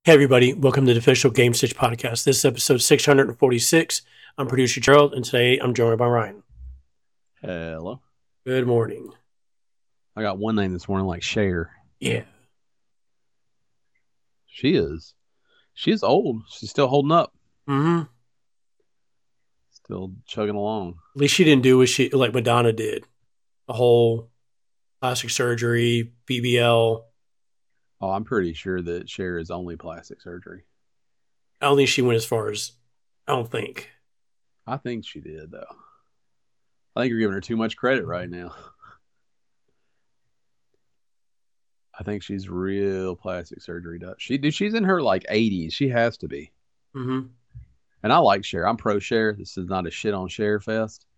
Hey, everybody. Welcome to the official Game Stitch podcast. This is episode 646. I'm producer Gerald, and today I'm joined by Ryan. Hello. Good morning. I got one name this morning like Cher. Yeah. She is. She's old. She's still holding up. Mm-hmm. Still chugging along. At least she didn't do what she like Madonna did. The whole plastic surgery, BBL. Oh, I'm pretty sure that Cher is only plastic surgery. I don't think she went as far as I don't think. I think she did, though. I think you're giving her too much credit right now. I think she's real plastic surgery. She's in her like 80s. She has to be. Mm-hmm. And I like Cher. I'm pro Cher. This is not a shit on Cher fest.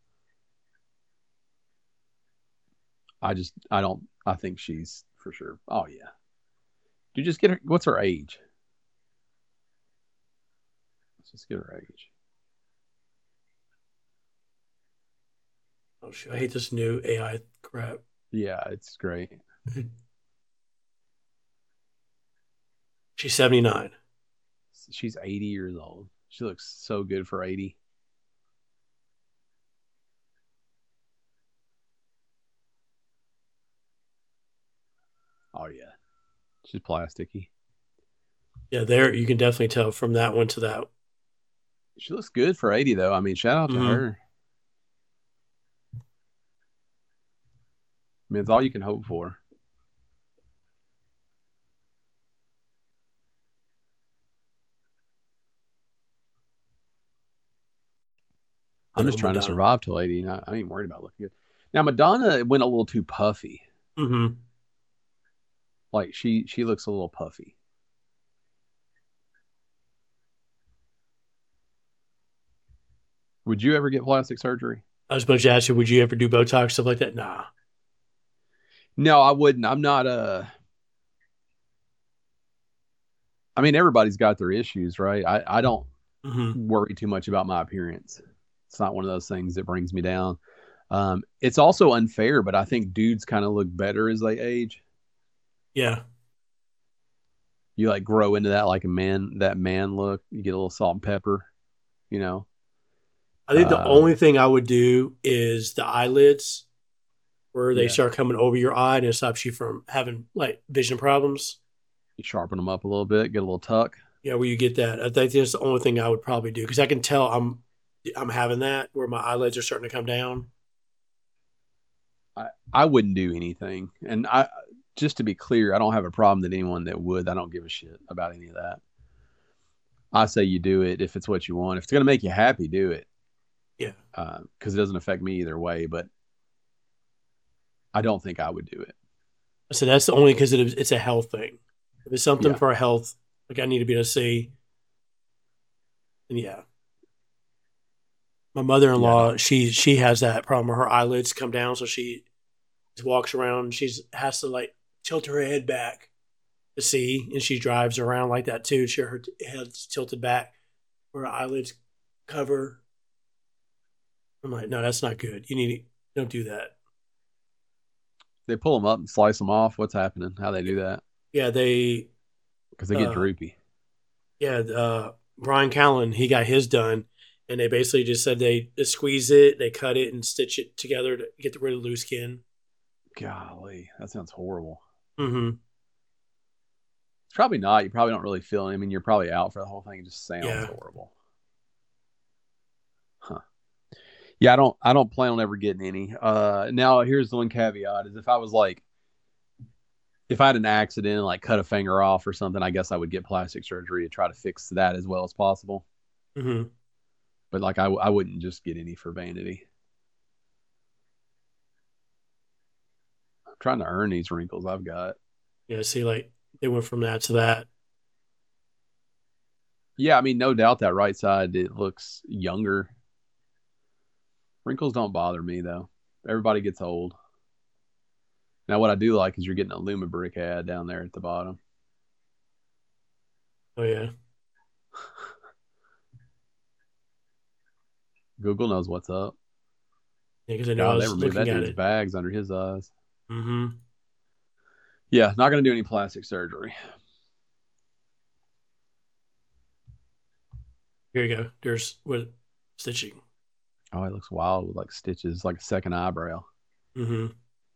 I think she's for sure. Oh, yeah. You just get her. What's her age? Let's just get her age. Oh, shit. I hate this new AI crap. Yeah, it's great. She's 79. She's 80 years old. She looks so good for 80. Oh, yeah. She's plasticky. Yeah, there you can definitely tell from that one to that. She looks good for 80, though. I mean, shout out to her. I mean, it's all you can hope for. I'm just trying to survive till 80. I ain't worried about looking good. Now, Madonna went a little too puffy. Mm-hmm. Like, she looks a little puffy. Would you ever get plastic surgery? I was about to ask you, would you ever do Botox, stuff like that? Nah. No, I wouldn't. I'm not I mean, everybody's got their issues, right? I don't worry too much about my appearance. It's not one of those things that brings me down. It's also unfair, but I think dudes kind of look better as they age. Yeah. You like grow into that like that man look. You get a little salt and pepper, you know. I think the only thing I would do is the eyelids where they start coming over your eye and it stops you from having like vision problems. You sharpen them up a little bit, get a little tuck. Yeah, where you get that. I think that's the only thing I would probably do because I can tell I'm having that where my eyelids are starting to come down. I wouldn't do anything. And just to be clear, I don't have a problem that anyone that would. I don't give a shit about any of that. I say you do it if it's what you want. If it's going to make you happy, do it. Yeah. Because it doesn't affect me either way, but I don't think I would do it. So that's the only because it's a health thing. If it's something for health, like I need to be able to see. And yeah. My mother-in-law, she has that problem where her eyelids come down, so she walks around and she has to like tilt her head back to see, and she drives around like that too. Her head's tilted back where her eyelids cover. I'm like, no, that's not good. Don't do that. They pull them up and slice them off. What's happening? How they do that? Yeah, because they get droopy. Yeah, Brian Callen, he got his done. And they basically just said they squeeze it, they cut it, and stitch it together to get rid of the loose skin. Golly, that sounds horrible. Mm-hmm. It's probably not. You probably don't really feel it. I mean, you're probably out for the whole thing. It just sounds horrible. Huh. Yeah, I don't plan on ever getting any. Now, here's the one caveat is if I had an accident and like cut a finger off or something, I guess I would get plastic surgery to try to fix that as well as possible. Mm-hmm. But like I wouldn't just get any for vanity. I'm trying to earn these wrinkles I've got. Yeah, see, like they went from that to that. Yeah, I mean, no doubt that right side it looks younger. Wrinkles don't bother me though. Everybody gets old. Now, what I do like is you're getting a Lumabrick ad down there at the bottom. Oh yeah. Google knows what's up. Yeah, because I know I was looking at it. Bags under his eyes. Mm-hmm. Yeah, not going to do any plastic surgery. Here you go. There's with stitching. Oh, it looks wild with like stitches, like a second eyebrow. Mm-hmm.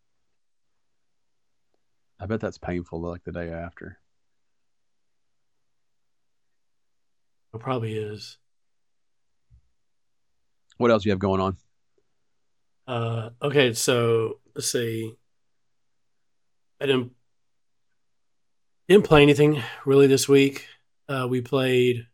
I bet that's painful like the day after. It probably is. What else you have going on? Okay, so let's see. I didn't play anything really this week. We played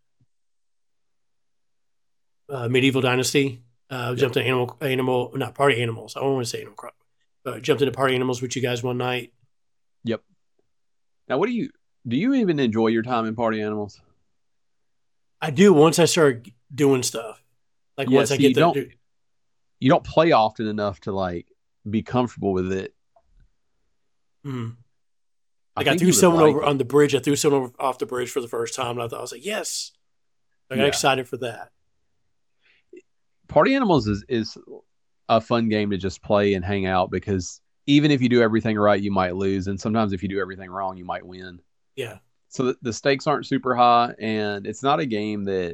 Medieval Dynasty. Yep. Jumped into not Party Animals. I don't want to say Animal Crossing, but jumped into Party Animals with you guys one night. Yep. Now, do you even enjoy your time in Party Animals? I do once I start doing stuff. Like once I get you don't play often enough to like be comfortable with it. Mm-hmm. Like I threw someone over on the bridge. I threw someone off the bridge for the first time, and I was like, yes. I got excited for that. Party Animals is a fun game to just play and hang out because even if you do everything right, you might lose. And sometimes if you do everything wrong, you might win. Yeah. So the stakes aren't super high, and it's not a game that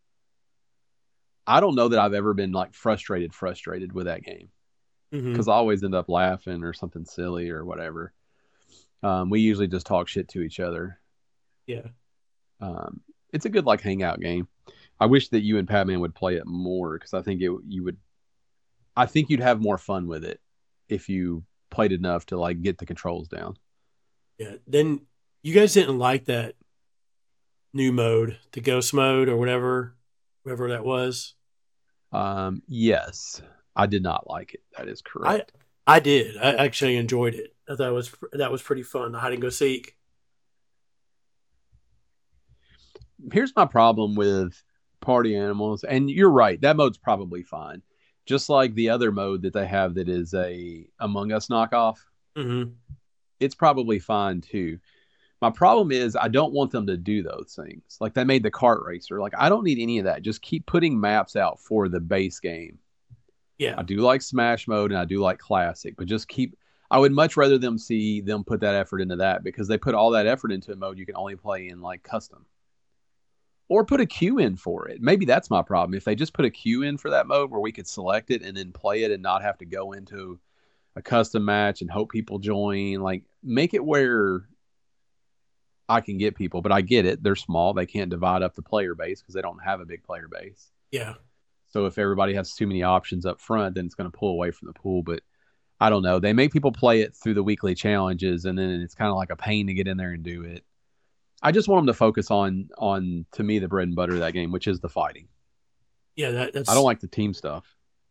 I don't know that I've ever been like frustrated with that game because I always end up laughing or something silly or whatever. We usually just talk shit to each other. Yeah. It's a good like hangout game. I wish that you and Patman would play it more because I think I think you'd have more fun with it if you played enough to like get the controls down. Yeah. Then you guys didn't like that new mode, the ghost mode or whatever that was. Yes, I did not like it. That is correct. I did. I actually enjoyed it. I thought that was pretty fun. The hide and go seek. Here's my problem with Party Animals, and you're right. That mode's probably fine. Just like the other mode that they have that is a Among Us knockoff. Mm-hmm. It's probably fine too. My problem is I don't want them to do those things. Like they made the kart racer. Like I don't need any of that. Just keep putting maps out for the base game. Yeah. I do like Smash mode and I do like Classic, but just keep. I would much rather see them put that effort into that because they put all that effort into a mode you can only play in like custom. Or put a queue in for it. Maybe that's my problem. If they just put a queue in for that mode where we could select it and then play it and not have to go into a custom match and hope people join, like make it where I can get people, but I get it. They're small. They can't divide up the player base because they don't have a big player base. Yeah. So if everybody has too many options up front, then it's going to pull away from the pool. But I don't know. They make people play it through the weekly challenges, and then it's kind of like a pain to get in there and do it. I just want them to focus on to me the bread and butter of that game, which is the fighting. Yeah, that's. I don't like the team stuff.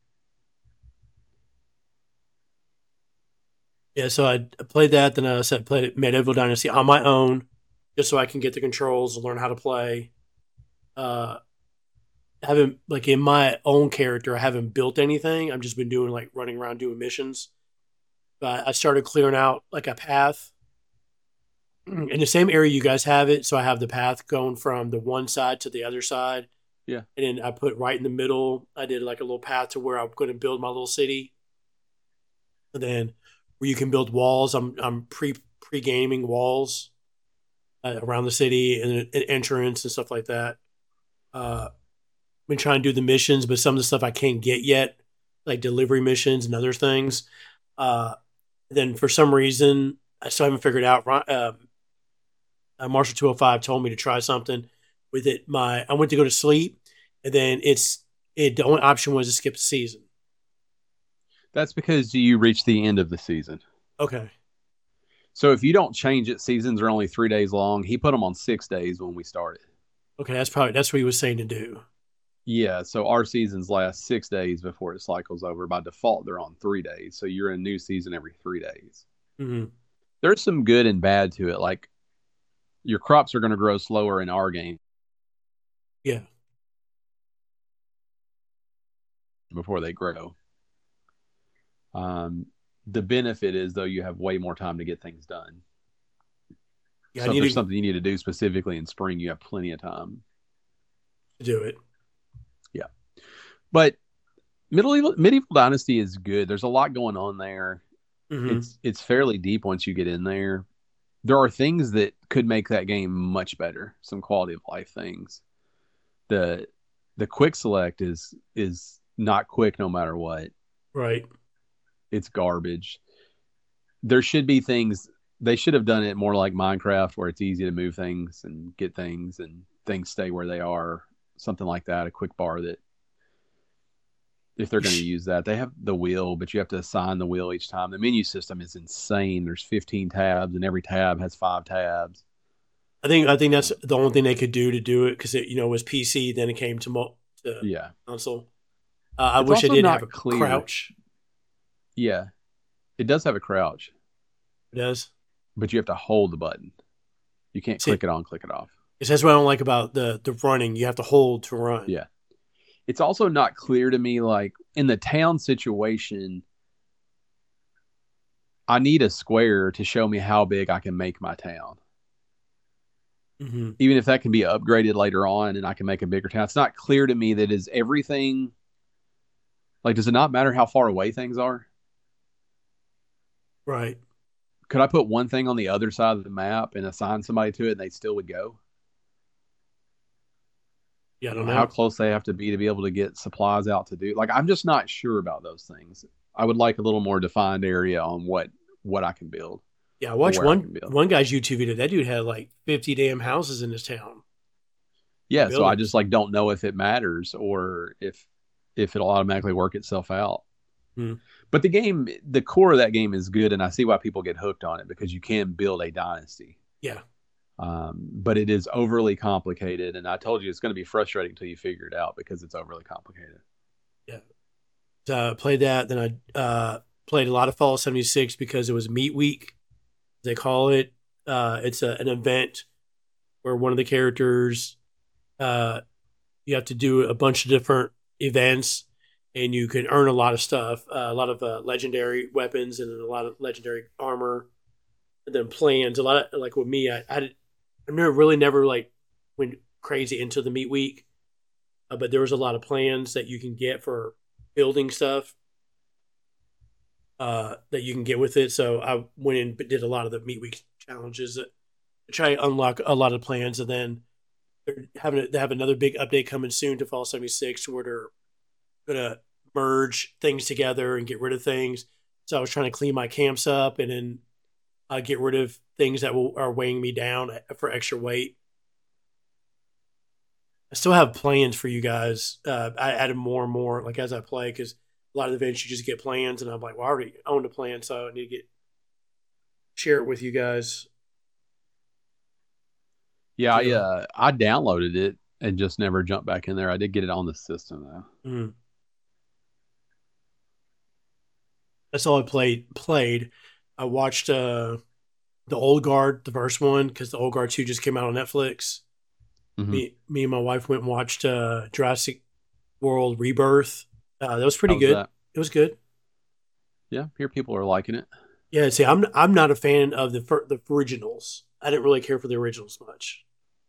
Yeah, so I played that. Then I played Medieval Dynasty on my own, just so I can get the controls and learn how to play. Haven't like in my own character, I haven't built anything. I've just been doing like running around doing missions. But I started clearing out like a path in the same area you guys have it. So I have the path going from the one side to the other side. Yeah. And then I put right in the middle, I did like a little path to where I'm going to build my little city. And then where you can build walls, I'm pre-gaming walls around the city and an entrance and stuff like that. Been trying to do the missions, but some of the stuff I can't get yet, like delivery missions and other things. Then for some reason, I still haven't figured out. Marshall 205 told me to try something with it. I went to go to sleep, and then the only option was to skip the season. That's because you reach the end of the season. Okay. So if you don't change it, seasons are only 3 days long. He put them on 6 days when we started. Okay, that's what he was saying to do. Yeah, so our seasons last 6 days before it cycles over. By default, they're on 3 days. So you're in a new season every 3 days. Mm-hmm. There's some good and bad to it. Like your crops are going to grow slower in our game. Yeah. Before they grow. The benefit is, though, you have way more time to get things done. Yeah, so if there's something you need to do specifically in spring, you have plenty of time to do it. Yeah. But Medieval Dynasty is good. There's a lot going on there. Mm-hmm. It's fairly deep once you get in there. There are things that could make that game much better. Some quality of life things. The The quick select is not quick no matter what. Right. It's garbage. There should be things, they should have done it more like Minecraft where it's easy to move things and get things and things stay where they are. Something like that, a quick bar that if they're going to use that, they have the wheel, but you have to assign the wheel each time. The menu system is insane. There's 15 tabs and every tab has 5 tabs. I think that's the only thing they could do it because it was PC. Then it came to console. I wish it did have a crouch. Yeah, it does have a crouch. It does, but you have to hold the button. You can't click it on, click it off. That's what I don't like about the running. You have to hold to run. Yeah, it's also not clear to me. Like in the town situation, I need a square to show me how big I can make my town. Mm-hmm. Even if that can be upgraded later on and I can make a bigger town. It's not clear to me that is everything. Like, does it not matter how far away things are? Right. Could I put one thing on the other side of the map and assign somebody to it and they still would go? Yeah, I don't know how close they have to be able to get supplies out to do. Like, I'm just not sure about those things. I would like a little more defined area on what I can build. Yeah, I watched one guy's YouTube video. That dude had like 50 damn houses in his town. Yeah, so I just like don't know if it matters or if it'll automatically work itself out. But the core of that game is good, and I see why people get hooked on it because you can build a dynasty. Yeah. But it is overly complicated, and I told you it's going to be frustrating until you figure it out because it's overly complicated. Yeah. Played that, then I played a lot of Fallout 76 because it was Meat Week. They call it. It's an event where one of the characters, you have to do a bunch of different events, and you can earn a lot of stuff, a lot of legendary weapons and a lot of legendary armor, and then plans. A lot of like with me, I never like went crazy into the Meat Week, but there was a lot of plans that you can get for building stuff. That you can get with it. So I went in and did a lot of the Meat Week challenges to try to unlock a lot of plans. And then they have another big update coming soon to Fallout 76 where they're going to merge things together and get rid of things. So I was trying to clean my camps up and then get rid of things that are weighing me down for extra weight. I still have plans for you guys. I added more and more like as I play because a lot of events you just get plans, and I'm like, well, I already owned a plan, so I need to share it with you guys. Yeah, I downloaded it and just never jumped back in there. I did get it on the system though. Mm-hmm. That's all I played. I watched the Old Guard, the first one, because the Old Guard 2 just came out on Netflix. Mm-hmm. Me and my wife went and watched Jurassic World Rebirth. That was pretty good. It was good. Yeah, here people are liking it. Yeah, see, I'm not a fan of the originals. I didn't really care for the originals much.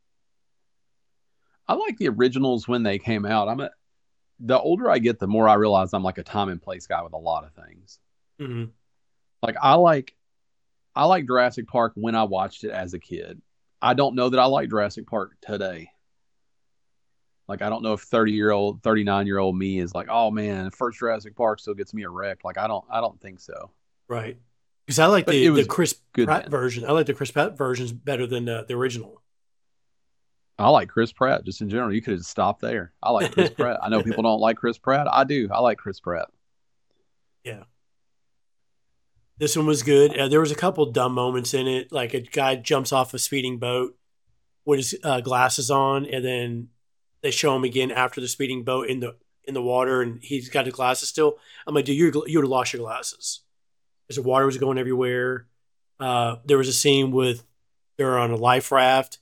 I like the originals when they came out. The older I get, the more I realize I'm like a time and place guy with a lot of things. Mm-hmm. Like I like Jurassic Park when I watched it as a kid. I don't know that I like Jurassic Park today. Like, I don't know if 39-year-old me is like, oh man, first Jurassic Park still gets me erect. Like, I don't think so. Right. Because I like the Chris Pratt version. I like the Chris Pratt versions better than the original. I like Chris Pratt just in general. You could have stopped there. I like Chris Pratt. I know people don't like Chris Pratt. I do. I like Chris Pratt. Yeah. This one was good. There was a couple dumb moments in it. Like a guy jumps off a speeding boat with his glasses on, and then they show him again after the speeding boat in the water, and he's got his glasses still. I'm like, dude, you would have lost your glasses. Because the water was going everywhere. There was a scene with they're on a life raft.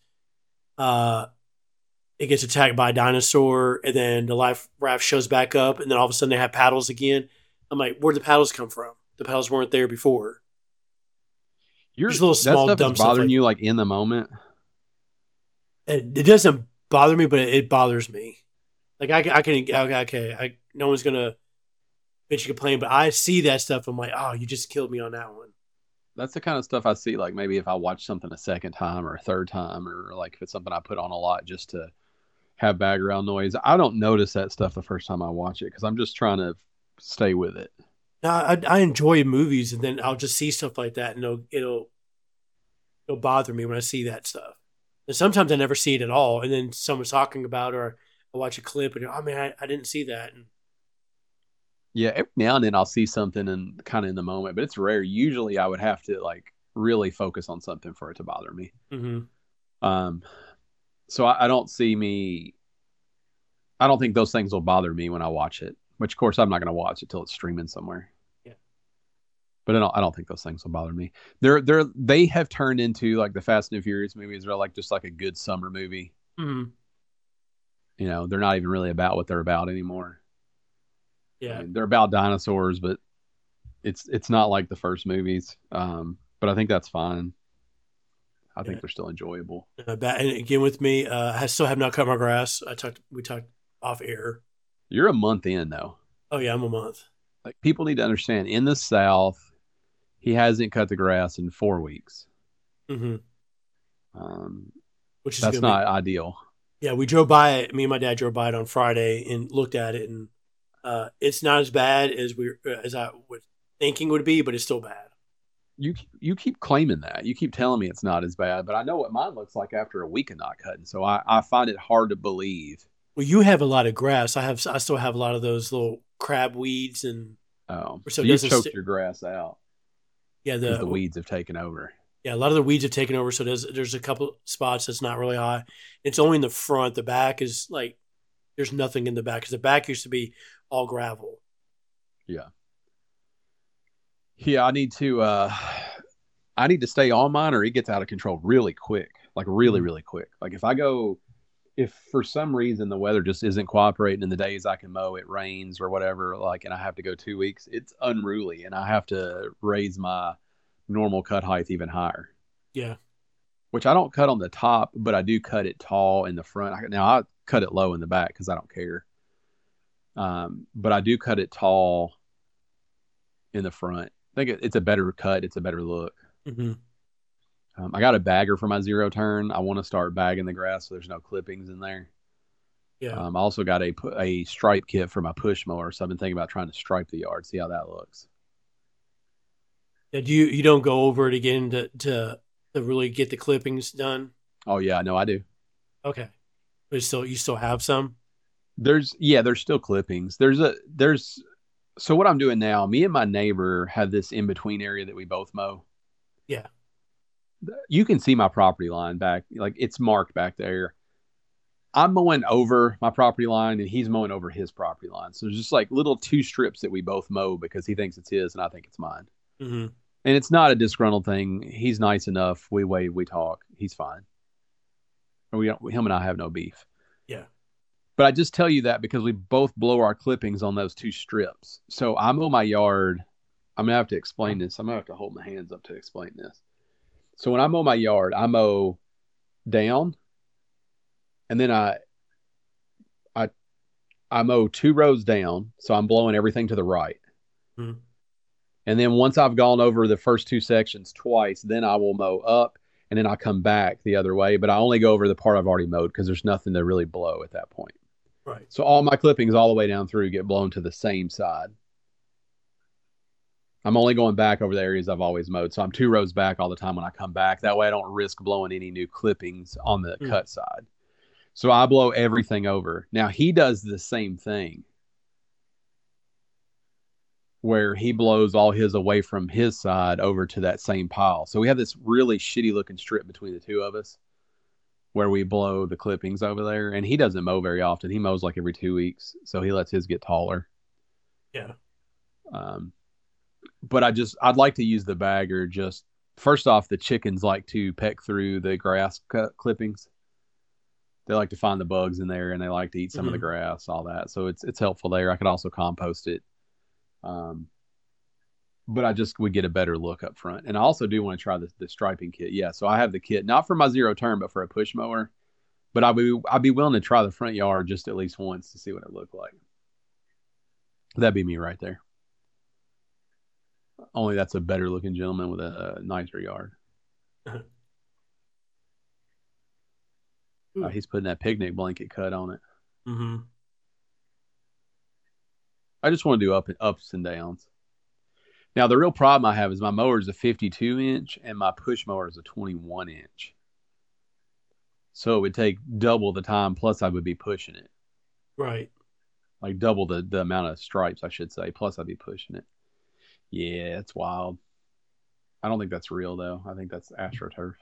It gets attacked by a dinosaur, and then the life raft shows back up, and then all of a sudden they have paddles again. I'm like, where'd the paddles come from? The paddles weren't there before. Just little small that stuff dumb is bothering stuff you like in the moment. It doesn't bother me, but it bothers me. Like no one's gonna bitch and complain, but I see that stuff. I'm like, oh, you just killed me on that one. That's the kind of stuff I see. Like maybe if I watch something a second time or a third time, or like if it's something I put on a lot just to have background noise. I don't notice that stuff the first time I watch it because I'm just trying to stay with it. Now, I enjoy movies, and then I'll just see stuff like that, and it'll bother me when I see that stuff. And sometimes I never see it at all, and then someone's talking about, or I watch a clip, and oh man, I didn't see that. And Yeah, every now and then I'll see something and kind of in the moment, but it's rare. Usually I would have to like really focus on something for it to bother me. mm-hmm. Um, so I don't see me. I don't think those things will bother me when I watch it. Which, of course, I'm not going to watch it till it's streaming somewhere. Yeah, but I don't think those things will bother me. They have turned into like the Fast and Furious movies. They're like just like a good summer movie. mm-hmm. You know, they're not even really about what they're about anymore. Yeah, I mean, they're about dinosaurs, but it's not like the first movies. But I think that's fine. I think they're still enjoyable. And again, with me, I still have not cut my grass. We talked off air. You're a month in though. Oh yeah, I'm a month. Like people need to understand. In the South, he hasn't cut the grass in 4 weeks. Mm-hmm. Which is that's not ideal. Yeah, we drove by it. Me and my dad drove by it on Friday and looked at it, and it's not as bad as I was thinking would be, but it's still bad. You keep claiming that. You keep telling me it's not as bad, but I know what mine looks like after a week of not cutting. So I find it hard to believe. Well, you have a lot of grass. I still have a lot of those little crab weeds, and so you choked your grass out. Yeah, the weeds have taken over. Yeah, a lot of the weeds have taken over. So there's a couple spots that's not really high. It's only in the front. The back is like there's nothing in the back because the back used to be all gravel. Yeah. Yeah, I need to stay on mine or it gets out of control really quick. Like really, really quick. Like if for some reason the weather just isn't cooperating in the days I can mow, it rains or whatever, like, and I have to go 2 weeks, it's unruly and I have to raise my normal cut height even higher. Yeah. Which I don't cut on the top, but I do cut it tall in the front. Now I cut it low in the back because I don't care. But I do cut it tall in the front. I think it's a better cut. It's a better look. Mm-hmm. I got a bagger for my zero turn. I want to start bagging the grass so there's no clippings in there. Yeah. I also got a stripe kit for my push mower, so I've been thinking about trying to stripe the yard, see how that looks. Yeah, you don't go over it again to really get the clippings done? Oh yeah, no, I do. Okay, but you still have some. There's still clippings. So what I'm doing now, me and my neighbor have this in between area that we both mow. Yeah. You can see my property line back, like it's marked back there. I'm mowing over my property line and he's mowing over his property line. So there's just like little 2 strips that we both mow because he thinks it's his and I think it's mine. Mm-hmm. And it's not a disgruntled thing. He's nice enough. We wave, we talk. He's fine. Him and I have no beef. Yeah. But I just tell you that because we both blow our clippings on those 2 strips. So I mow my yard. I'm going to have to explain this. I'm going to have to hold my hands up to explain this. So when I mow my yard, I mow down and then I mow 2 rows down. So I'm blowing everything to the right. Mm-hmm. And then once I've gone over the first 2 sections twice, then I will mow up and then I come back the other way. But I only go over the part I've already mowed because there's nothing to really blow at that point. Right. So all my clippings all the way down through get blown to the same side. I'm only going back over the areas I've always mowed. So I'm 2 rows back all the time when I come back. That way I don't risk blowing any new clippings on the cut side. So I blow everything over. Now he does the same thing where he blows all his away from his side over to that same pile. So we have this really shitty looking strip between the 2 of us where we blow the clippings over there. And he doesn't mow very often. He mows like every 2 weeks. So he lets his get taller. Yeah. But I'd like to use the bagger. Just first off, the chickens like to peck through the grass clippings. They like to find the bugs in there and they like to eat some of the grass, all that. So it's helpful there. I could also compost it. But I just would get a better look up front. And I also do want to try the striping kit. Yeah. So I have the kit, not for my zero turn, but for a push mower, but I'd be willing to try the front yard just at least once to see what it looked like. That'd be me right there. Only that's a better looking gentleman with a nicer yard. He's putting that picnic blanket cut on it. Mm-hmm. I just want to do ups and downs. Now, the real problem I have is my mower is a 52-inch and my push mower is a 21-inch. So it would take double the time, plus I would be pushing it. Right. Like double the amount of stripes, I should say, plus I'd be pushing it. Yeah, it's wild. I don't think that's real, though. I think that's AstroTurf.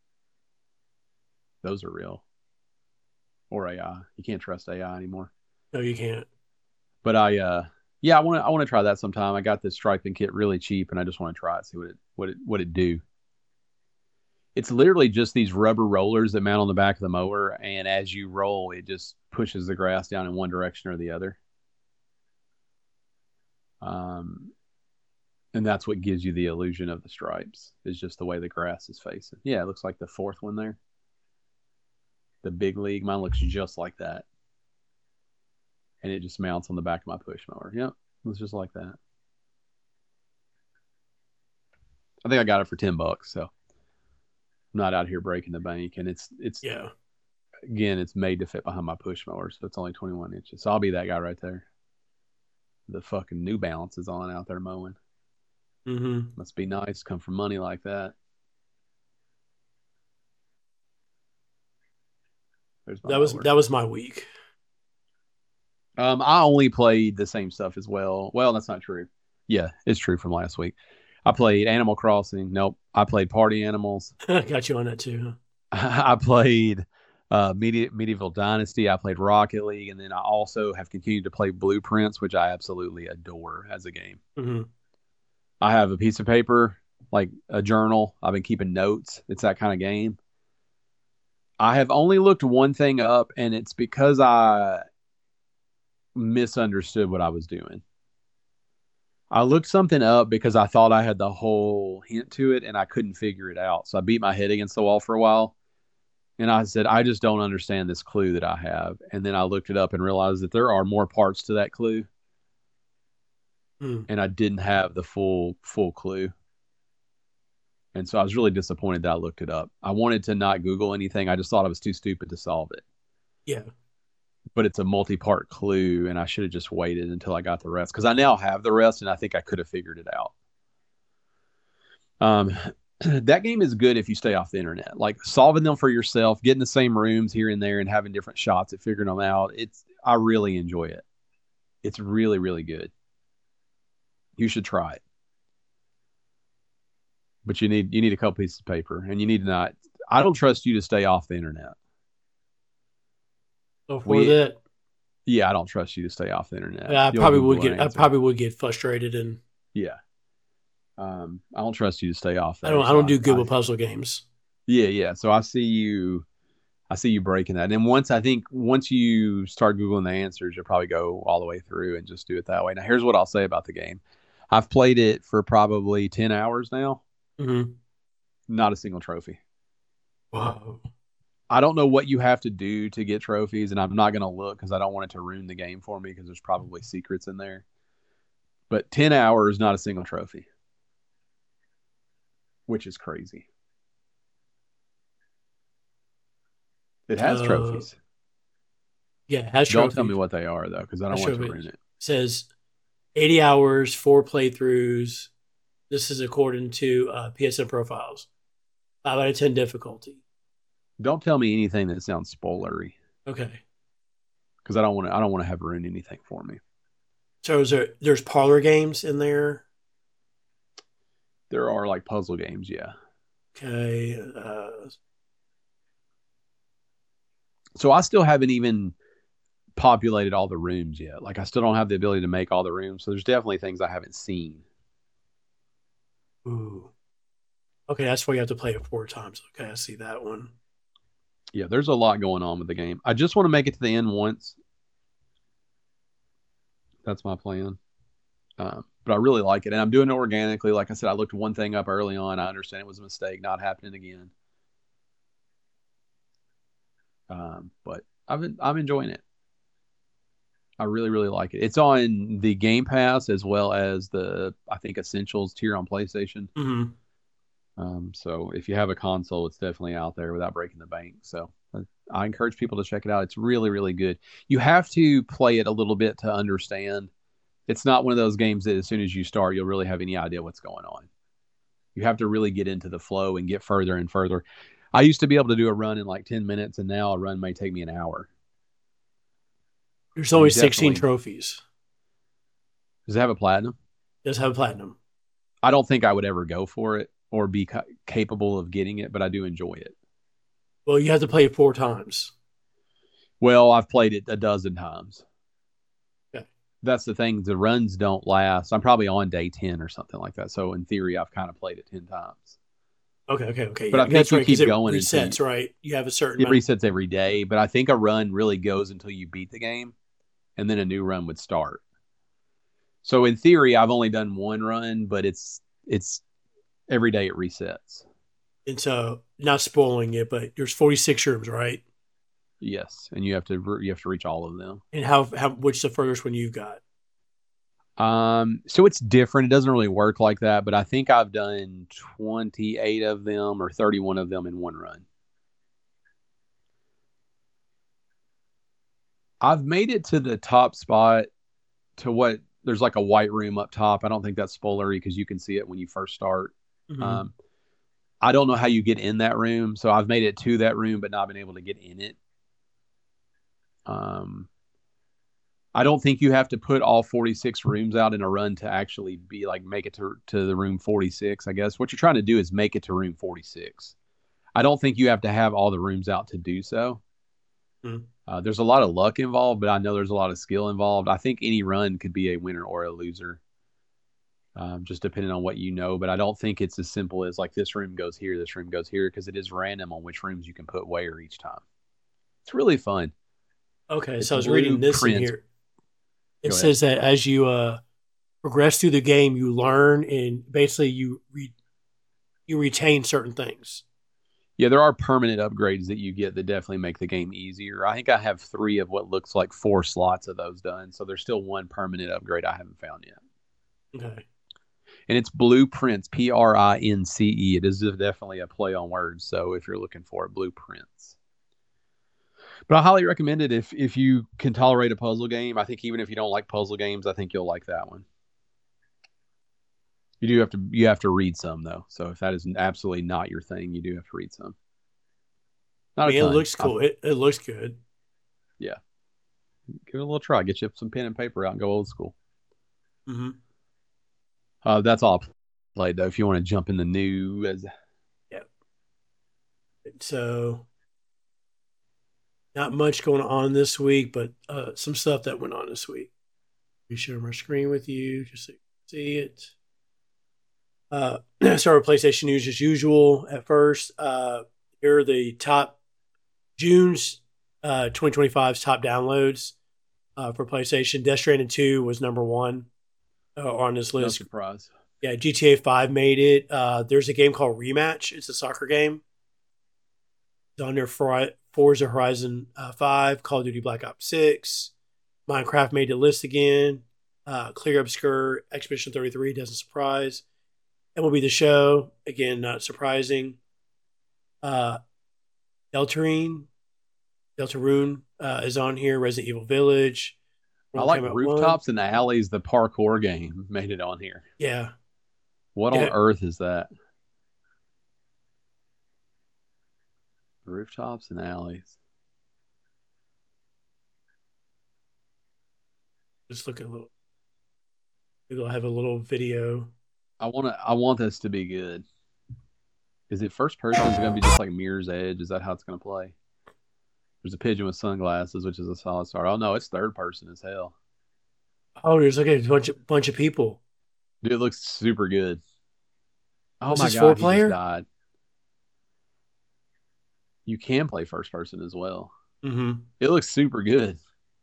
Those are real. Or AI. You can't trust AI anymore. No, you can't. But I want to try that sometime. I got this striping kit really cheap, and I just want to try it, see what it do. It's literally just these rubber rollers that mount on the back of the mower, and as you roll, it just pushes the grass down in one direction or the other. And that's what gives you the illusion of the stripes, is just the way the grass is facing. Yeah, it looks like the fourth one there. The big league. Mine looks just like that. And it just mounts on the back of my push mower. Yep, it was just like that. I think I got it for $10, so I'm not out here breaking the bank. And it's yeah. Again, it's made to fit behind my push mower, so it's only 21 inches. So I'll be that guy right there. The fucking New Balance is on out there mowing. Mm-hmm. Must be nice, come from money like that. That was my week. I only played the same stuff as well. Well, that's not true. Yeah, it's true from last week. I played Animal Crossing. Nope. I played Party Animals. Got you on that too. I played Medieval Dynasty. I played Rocket League, and then I also have continued to play Blueprints, which I absolutely adore as a game. Mm-hmm. I have a piece of paper, like a journal. I've been keeping notes. It's that kind of game. I have only looked one thing up, and it's because I misunderstood what I was doing. I looked something up because I thought I had the whole hint to it, and I couldn't figure it out. So I beat my head against the wall for a while, and I said, I just don't understand this clue that I have. And then I looked it up and realized that there are more parts to that clue. And I didn't have the full clue. And so I was really disappointed that I looked it up. I wanted to not Google anything. I just thought I was too stupid to solve it. Yeah. But it's a multi-part clue, and I should have just waited until I got the rest, because I now have the rest, and I think I could have figured it out. That game is good if you stay off the internet. Like solving them for yourself, getting the same rooms here and there, and having different shots at figuring them out. I really enjoy it. It's really, really good. You should try it. But you need a couple pieces of paper, and you need to not. I don't trust you to stay off the internet. That. Yeah, I don't trust you to stay off the internet. Yeah, I probably would get frustrated and. Yeah. I don't trust you to stay off there. I don't do good with puzzle games. Yeah. So I see you breaking that. And once you start Googling the answers, you'll probably go all the way through and just do it that way. Now, here's what I'll say about the game. I've played it for probably 10 hours now. Mm-hmm. Not a single trophy. Whoa. I don't know what you have to do to get trophies, and I'm not going to look because I don't want it to ruin the game for me, because there's probably secrets in there. But 10 hours, not a single trophy. Which is crazy. It has trophies. Yeah, it has trophies. Don't tell me what they are, though, because I don't want to ruin it. It says 80 hours, 4 playthroughs. This is according to PSN profiles. 5 out of 10 difficulty. Don't tell me anything that sounds spoilery. Okay. Because I don't want to have ruined anything for me. So there's parlor games in there? There are like puzzle games, yeah. Okay. So I still haven't even populated all the rooms yet. Like I still don't have the ability to make all the rooms. So there's definitely things I haven't seen. Ooh. Okay, that's why you have to play it 4 times. Okay, I see that one. Yeah, there's a lot going on with the game. I just want to make it to the end once. That's my plan. But I really like it. And I'm doing it organically. Like I said, I looked one thing up early on. I understand it was a mistake, not happening again. But I'm enjoying it. I really, really like it. It's on the Game Pass as well as the, I think, Essentials tier on PlayStation. Mm-hmm. So if you have a console, it's definitely out there without breaking the bank. So I encourage people to check it out. It's really, really good. You have to play it a little bit to understand. It's not one of those games that as soon as you start, you'll really have any idea what's going on. You have to really get into the flow and get further and further. I used to be able to do a run in like 10 minutes, and now a run may take me an hour. There's only 16 trophies. Does it have a platinum? It does have a platinum. I don't think I would ever go for it or be capable of getting it, but I do enjoy it. Well, you have to play it 4 times. Well, I've played it a dozen times. Okay. That's the thing. The runs don't last. I'm probably on day 10 or something like that. So in theory, I've kind of played it 10 times. Okay. But I think you keep going. It resets, right? You have a certain. It resets every day, but I think a run really goes until you beat the game, and then a new run would start. So in theory, I've only done one run, but it's every day it resets. And so, not spoiling it, but there's 46 rooms, right? Yes, and you have to reach all of them. And which is the furthest one you've got? So it's different. It doesn't really work like that, but I think I've done 28 of them or 31 of them in one run. I've made it to the top spot to what there's like a white room up top. I don't think that's spoilery because you can see it when you first start. Mm-hmm. I don't know how you get in that room. So I've made it to that room, but not been able to get in it. I don't think you have to put all 46 rooms out in a run to actually be like, make it to the room 46, I guess. What you're trying to do is make it to room 46. I don't think you have to have all the rooms out to do so. Mm-hmm. There's a lot of luck involved, but I know there's a lot of skill involved. I think any run could be a winner or a loser, just depending on what you know. But I don't think it's as simple as like this room goes here, this room goes here, because it is random on which rooms you can put where each time. It's really fun. Okay, so I was reading this in here. It says that as you progress through the game, you learn and basically you retain certain things. Yeah, there are permanent upgrades that you get that definitely make the game easier. I think I have 3 of what looks like 4 slots of those done. So there's still one permanent upgrade I haven't found yet. Okay. And it's Blueprints, Prince. It is definitely a play on words. So if you're looking for it, Blueprints. But I highly recommend it if you can tolerate a puzzle game. I think even if you don't like puzzle games, I think you'll like that one. You have to read some though. So if that is absolutely not your thing, you do have to read some. It looks cool. It looks good. Yeah. Give it a little try. Get you some pen and paper out and go old school. Mm-hmm. That's all I played though. If you want to jump in the news. Yeah. So not much going on this week, but some stuff that went on this week. Let me share my screen with you just so you can see it. Start with PlayStation news as usual. At first, here are the top June's 2025's top downloads for PlayStation. Death Stranding 2 was number 1 on this list. No surprise. Yeah, GTA 5 made it. There's a game called Rematch. It's a soccer game. It's on there for Forza Horizon 5, Call of Duty Black Ops 6. Minecraft made the list again. Clear Obscure, Expedition 33, doesn't surprise. MLB The Show, again, not surprising. Deltarune is on here. Resident Evil Village. I like Rooftops and Alleys, the parkour game, made it on here. Yeah. What on earth is that? Rooftops and Alleys. Just look at a little. Maybe I'll have a little video. I want this to be good. Is it first person? Is it going to be just like Mirror's Edge? Is that how it's going to play? There's a pigeon with sunglasses, which is a solid start. Oh no, it's third person as hell. Oh, there's like a bunch of people. Dude, it looks super good. Oh my God, 4-player? He just died. You can play first person as well. Mm-hmm. It looks super good.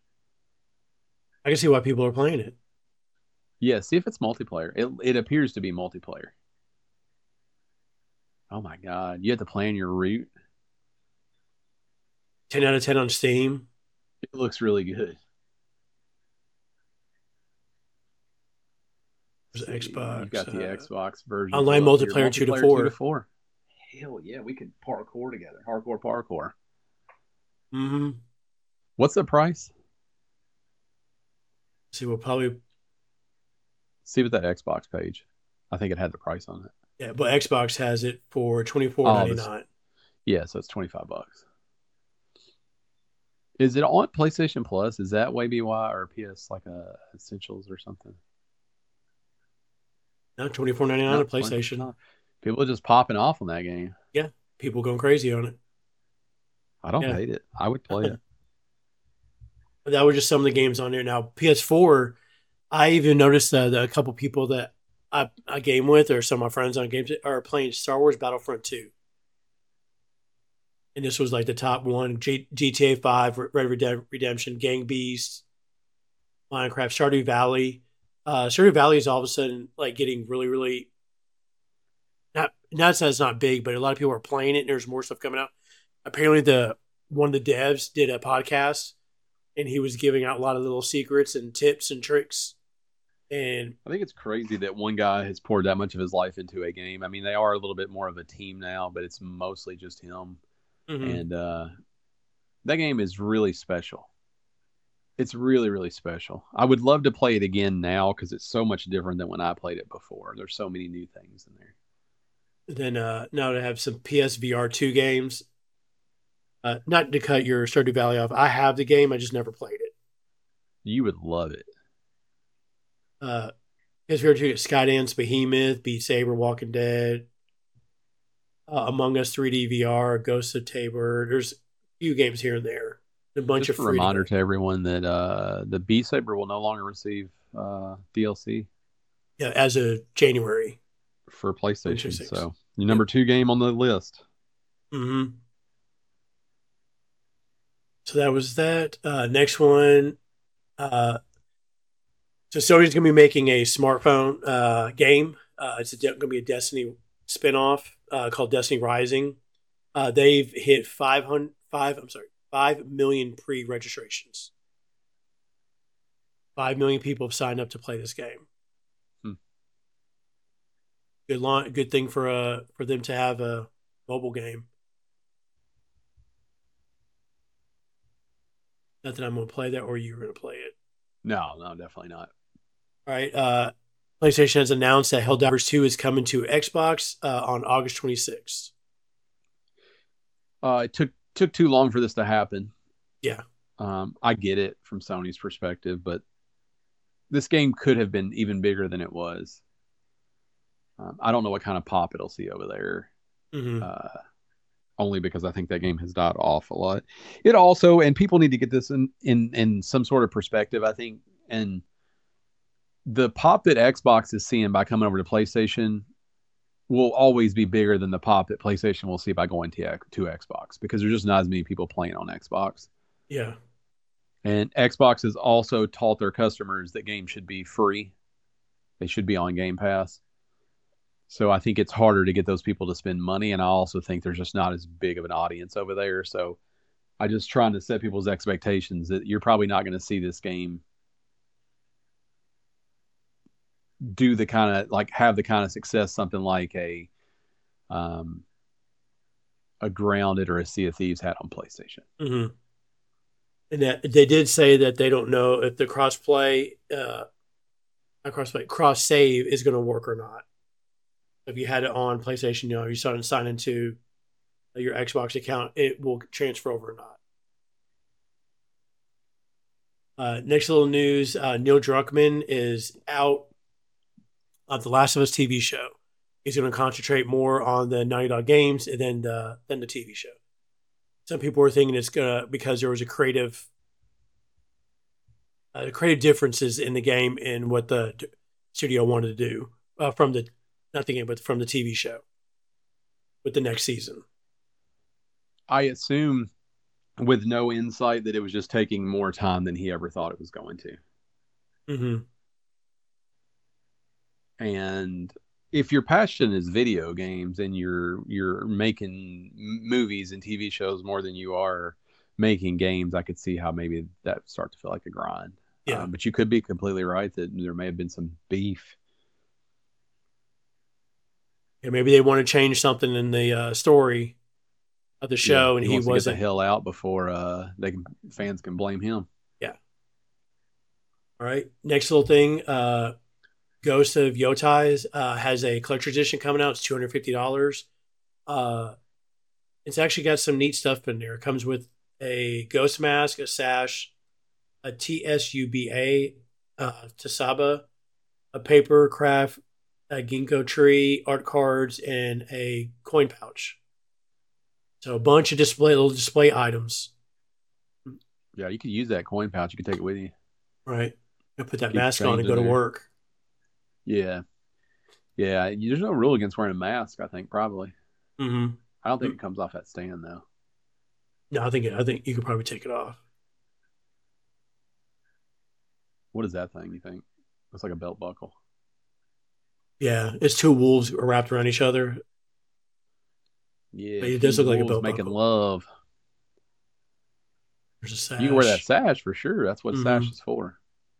I can see why people are playing it. Yeah, see if it's multiplayer. It appears to be multiplayer. Oh my God. You have to plan your route. 10 out of 10 on Steam. It looks really good. There's Xbox. You've got the Xbox version. Online multiplayer 2 to 4. 2 to 4. Hell yeah, we could parkour together. Hardcore parkour. Mm-hmm. What's the price? See, we'll probably See with that Xbox page. I think it had the price on it. yeah, but Xbox has it for Oh, this $24.99. yeah, so it's $25. Is it on PlayStation Plus? Is that maybe why or PS like Essentials or something? No, $24.99 No, on PlayStation. people are just popping off on that game. Yeah, people going crazy on it. I don't Yeah, hate it. I would play it. that were just some of the games on there. Now PS4, I even noticed that a couple people that I game with, or some of my friends on games, are playing Star Wars Battlefront 2. And this was like the top one: GTA 5, Redemption, Gang Beasts, Minecraft, Stardew Valley. Stardew Valley is all of a sudden like getting really, really not that it's not big, but a lot of people are playing it, and there's more stuff coming out. Apparently, the one of the devs did a podcast, and he was giving out a lot of little secrets and tips and tricks. And I think it's crazy that one guy has poured that much of his life into a game. I mean, they are a little bit more of a team now, but it's mostly just him. mm-hmm. And that game is really special. It's really, really special. I would love to play it again now because it's so much different than when I played it before. There's so many new things in there. Then now to have some PSVR 2 games. Not to cut your Stardew Valley off, I have the game, I just never played it. You would love it. PSVR 2, Skydance, Behemoth, Beat Saber, Walking Dead, Among Us 3D VR, Ghosts of Tabor. There's a few games here and there. A bunch Just of a reminder to everyone that the Beat Saber will no longer receive DLC yeah, as of January. for PlayStation. So your number 2 game on the list. Mm-hmm. So that was that. Next one. So Sony's going to be making a smartphone game. It's going to be a Destiny spinoff called Destiny Rising. They've hit 5 million pre-registrations. 5 million people have signed up to play this game. Good thing for them to have a mobile game. Not that I'm going to play that, or you're going to play it. No, definitely not. All right. PlayStation has announced that Helldivers 2 is coming to Xbox on August 26th. It took too long for this to happen. Yeah. I get it from Sony's perspective, but this game could have been even bigger than it was. I don't know what kind of pop it'll see over there. Mm-hmm. Only because I think that game has died off a lot. It also, and people need to get this in some sort of perspective, I think, and the pop that Xbox is seeing by coming over to PlayStation will always be bigger than the pop that PlayStation will see by going to Xbox, because there's just not as many people playing on Xbox. Yeah. And Xbox has also taught their customers that games should be free. They should be on Game Pass. So I think it's harder to get those people to spend money. And I also think there's just not as big of an audience over there. So I just trying to set people's expectations that you're probably not going to see this game do the kind of have the kind of success something like a Grounded or a Sea of Thieves had on PlayStation. Mm-hmm. And that they did say that they don't know if the cross save is going to work or not. If you had it on PlayStation, you sign into your Xbox account, it will transfer over or not. Next little news: Neil Druckmann is out of the Last of Us TV show. He's going to concentrate more on the Naughty Dog games than the TV show. Some people were thinking it's gonna because there was a creative differences in the game and what the studio wanted to do from the not the game, but from the TV show with the next season. I assume with no insight that it was just taking more time than he ever thought it was going to. Mm-hmm. And if your passion is video games and you're making movies and TV shows more than you are making games, I could see how maybe that would start to feel like a grind. Yeah. But you could be completely right that there may have been some beef. Yeah, maybe they want to change something in the story of the show, and he he wants wasn't. to get the hell out before fans can blame him. Yeah. All right. Next little thing. Ghost of Yotais has a collector's edition coming out. It's $250. It's actually got some neat stuff in there. It comes with a ghost mask, a sash, a TSUBA, Tasaba, a paper craft, a ginkgo tree, art cards, and a coin pouch. So a bunch of little display items. Yeah, you could use that coin pouch. You could take it with you. Right. You put that mask on and go to work. Yeah. Yeah. There's no rule against wearing a mask, I think, probably. Mm-hmm. I don't think it comes off that stand, though. No, I think you could probably take it off. What is that thing, you think? Looks like a belt buckle. Yeah, it's two wolves wrapped around each other. Yeah, but it does look like a belt making buckle. love. There's a sash. You can wear that sash for sure. That's what sash is for.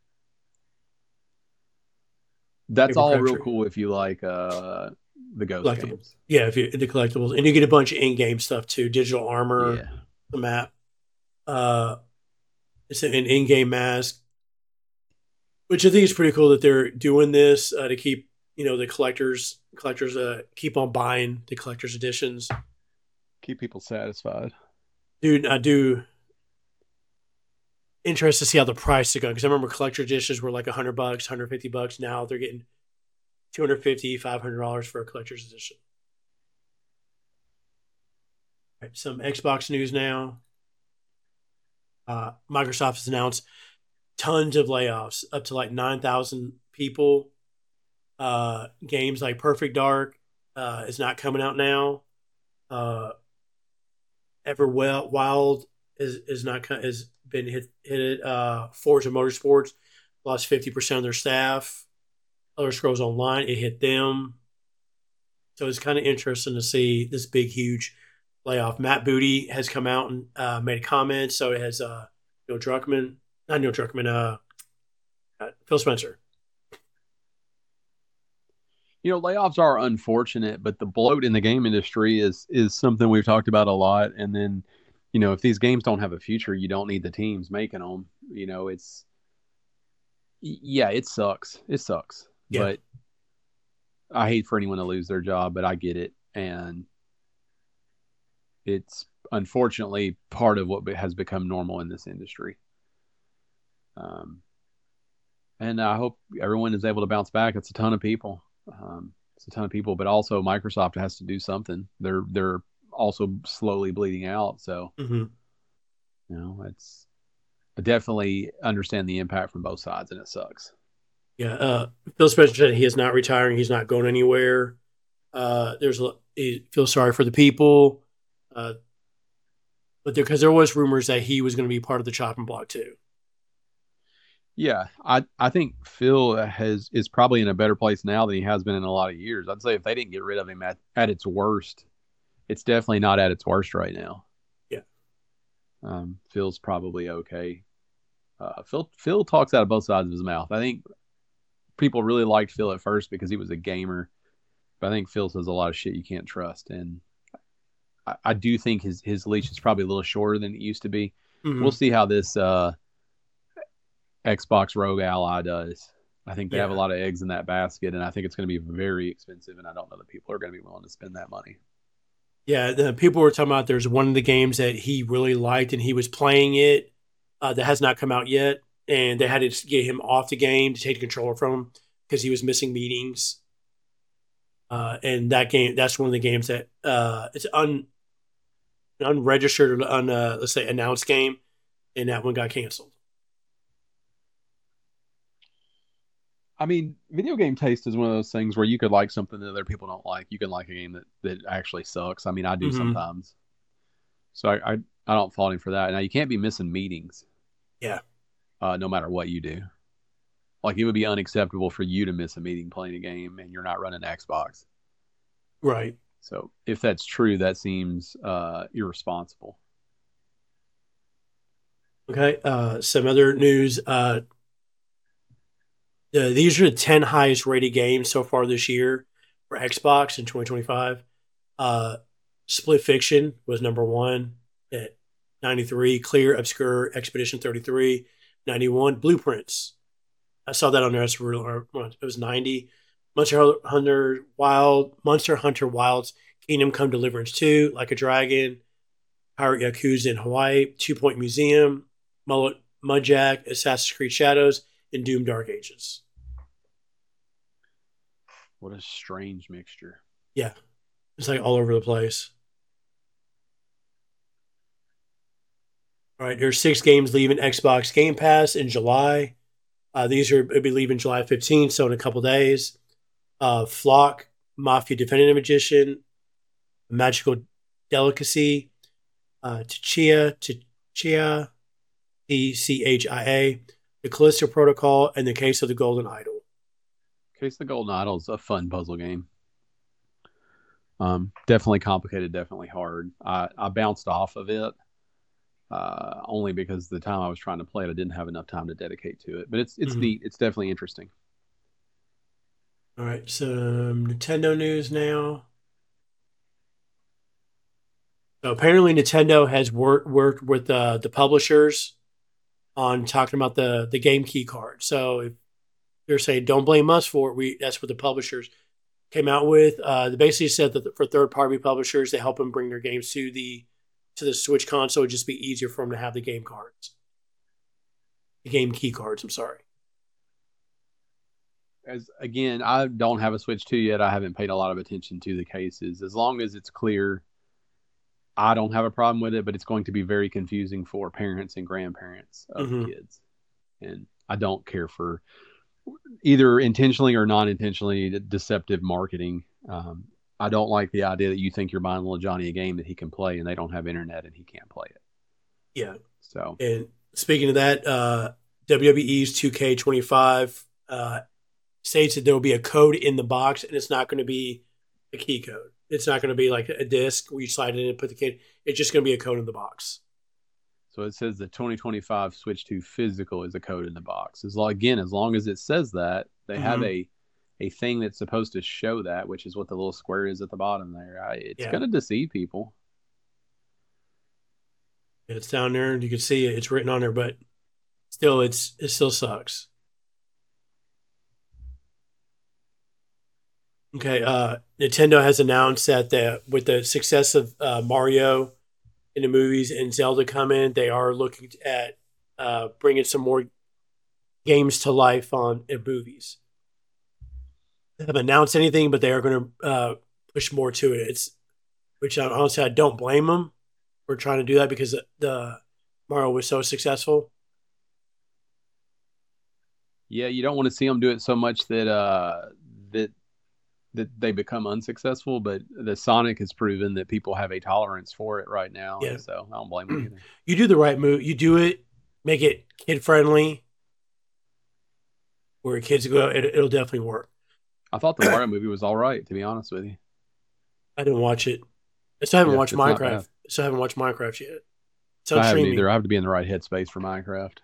That's all real cool if you like the Ghost games. Yeah, if you the collectibles, and you get a bunch of in-game stuff too, digital armor, the map. It's an in-game mask, which I think is pretty cool that they're doing this to keep the collectors keep on buying the collector's editions. Keep people satisfied. Dude, I do. Interested to see how the price is going, because I remember collector editions were like $100, $150. Now they're getting $250, $500 for a collector's edition. All right, some Xbox news now. Microsoft has announced tons of layoffs, up to like 9,000 people. Games like Perfect Dark is not coming out now. Everwild has been hit. Forza Motorsports lost 50% of their staff. Elder Scrolls Online, it hit them. So it's kind of interesting to see this big, huge layoff. Matt Booty has come out and made a comment. So it has Phil Spencer. Layoffs are unfortunate, but the bloat in the game industry is something we've talked about a lot. And then, if these games don't have a future, you don't need the teams making them. It sucks. It sucks. Yeah. But I hate for anyone to lose their job, but I get it. And it's unfortunately part of what has become normal in this industry. And I hope everyone is able to bounce back. It's a ton of people. But also Microsoft has to do something. They're also slowly bleeding out. So, it's I definitely understand the impact from both sides, and it sucks. Yeah, Phil Spencer said he is not retiring. He's not going anywhere. He feels sorry for the people, but because there was rumors that he was going to be part of the chopping block too. Yeah, I think Phil is probably in a better place now than he has been in a lot of years. I'd say if they didn't get rid of him at its worst, it's definitely not at its worst right now. Yeah. Phil's probably okay. Phil talks out of both sides of his mouth. I think people really liked Phil at first because he was a gamer, but I think Phil says a lot of shit you can't trust, and I do think his leash is probably a little shorter than it used to be. Mm-hmm. We'll see how this Xbox Rogue Ally does. I think they have a lot of eggs in that basket, and I think it's going to be very expensive, and I don't know that people are going to be willing to spend that money. Yeah, the people were talking about there's one of the games that he really liked, and he was playing it that has not come out yet, and they had to get him off the game to take the controller from him because he was missing meetings. And that game, that's one of the games that it's unregistered or let's say announced game, and that one got canceled. I mean, video game taste is one of those things where you could like something that other people don't like. You can like a game that actually sucks. I mean, I do sometimes. So I don't fault him for that. Now, you can't be missing meetings. Yeah. No matter what you do. Like, it would be unacceptable for you to miss a meeting playing a game and you're not running Xbox. Right. So if that's true, that seems irresponsible. Okay. Some other news. These are the 10 highest rated games so far this year for Xbox in 2025. Split Fiction was number one at 93. Clear Obscure Expedition 33, 91. Blueprints. I saw that on there. It was 90. Monster Hunter Wilds, Kingdom Come Deliverance 2, Like a Dragon, Pirate Yakuza in Hawaii, 2 Point Museum, Mudjack, Assassin's Creed Shadows, and Doom Dark Ages. What a strange mixture. Yeah. It's like all over the place. All right, there's 6 games leaving Xbox Game Pass in July. These will be leaving July 15th, so in a couple days. Flock, Mafia Definitive Edition, Magical Delicacy, Tchia, TCHIA, The Callisto Protocol, and The Case of the Golden Idol. Case of the Golden Idol is a fun puzzle game. Definitely complicated, definitely hard. I bounced off of it only because the time I was trying to play it, I didn't have enough time to dedicate to it. But it's neat. It's definitely interesting. All right, some Nintendo news now. So apparently, Nintendo has worked with the publishers on talking about the game key card. So if you're saying don't blame us for it, that's what the publishers came out with. They basically said that for third party publishers, they help them bring their games to the Switch console. It'd just be easier for them to have the game key cards. I'm sorry. As again, I don't have a Switch 2 yet. I haven't paid a lot of attention to the cases. As long as it's clear, I don't have a problem with it, but it's going to be very confusing for parents and grandparents of kids. And I don't care for either intentionally or non-intentionally deceptive marketing. I don't like the idea that you think you're buying little Johnny a game that he can play and they don't have internet and he can't play it. Yeah. So, and speaking of that, WWE's 2K25 states that there will be a code in the box, and it's not going to be a key code. It's not going to be like a disc where you slide it in and put the key. It's just going to be a code in the box. So it says the 2025 Switch 2 physical is a code in the box. As long as it says that, they have a thing that's supposed to show that, which is what the little square is at the bottom there. It's going to deceive people. It's down there, and you can see it. It's written on there, but still, it still sucks. Okay, Nintendo has announced that with the success of Mario in the movies and Zelda coming, they are looking at bringing some more games to life in movies. They haven't announced anything, but they are going to push more to it. Which honestly I don't blame them for trying to do that because the Mario was so successful. Yeah, you don't want to see them do it so much that they become unsuccessful, but the Sonic has proven that people have a tolerance for it right now. Yeah. So I don't blame them either. You do the right move. You do it, make it kid friendly, where kids go. It'll definitely work. I thought the Mario movie was all right, to be honest with you. I didn't watch it. I still haven't watched Minecraft. I still haven't watched Minecraft yet. I haven't either. I have to be in the right headspace for Minecraft.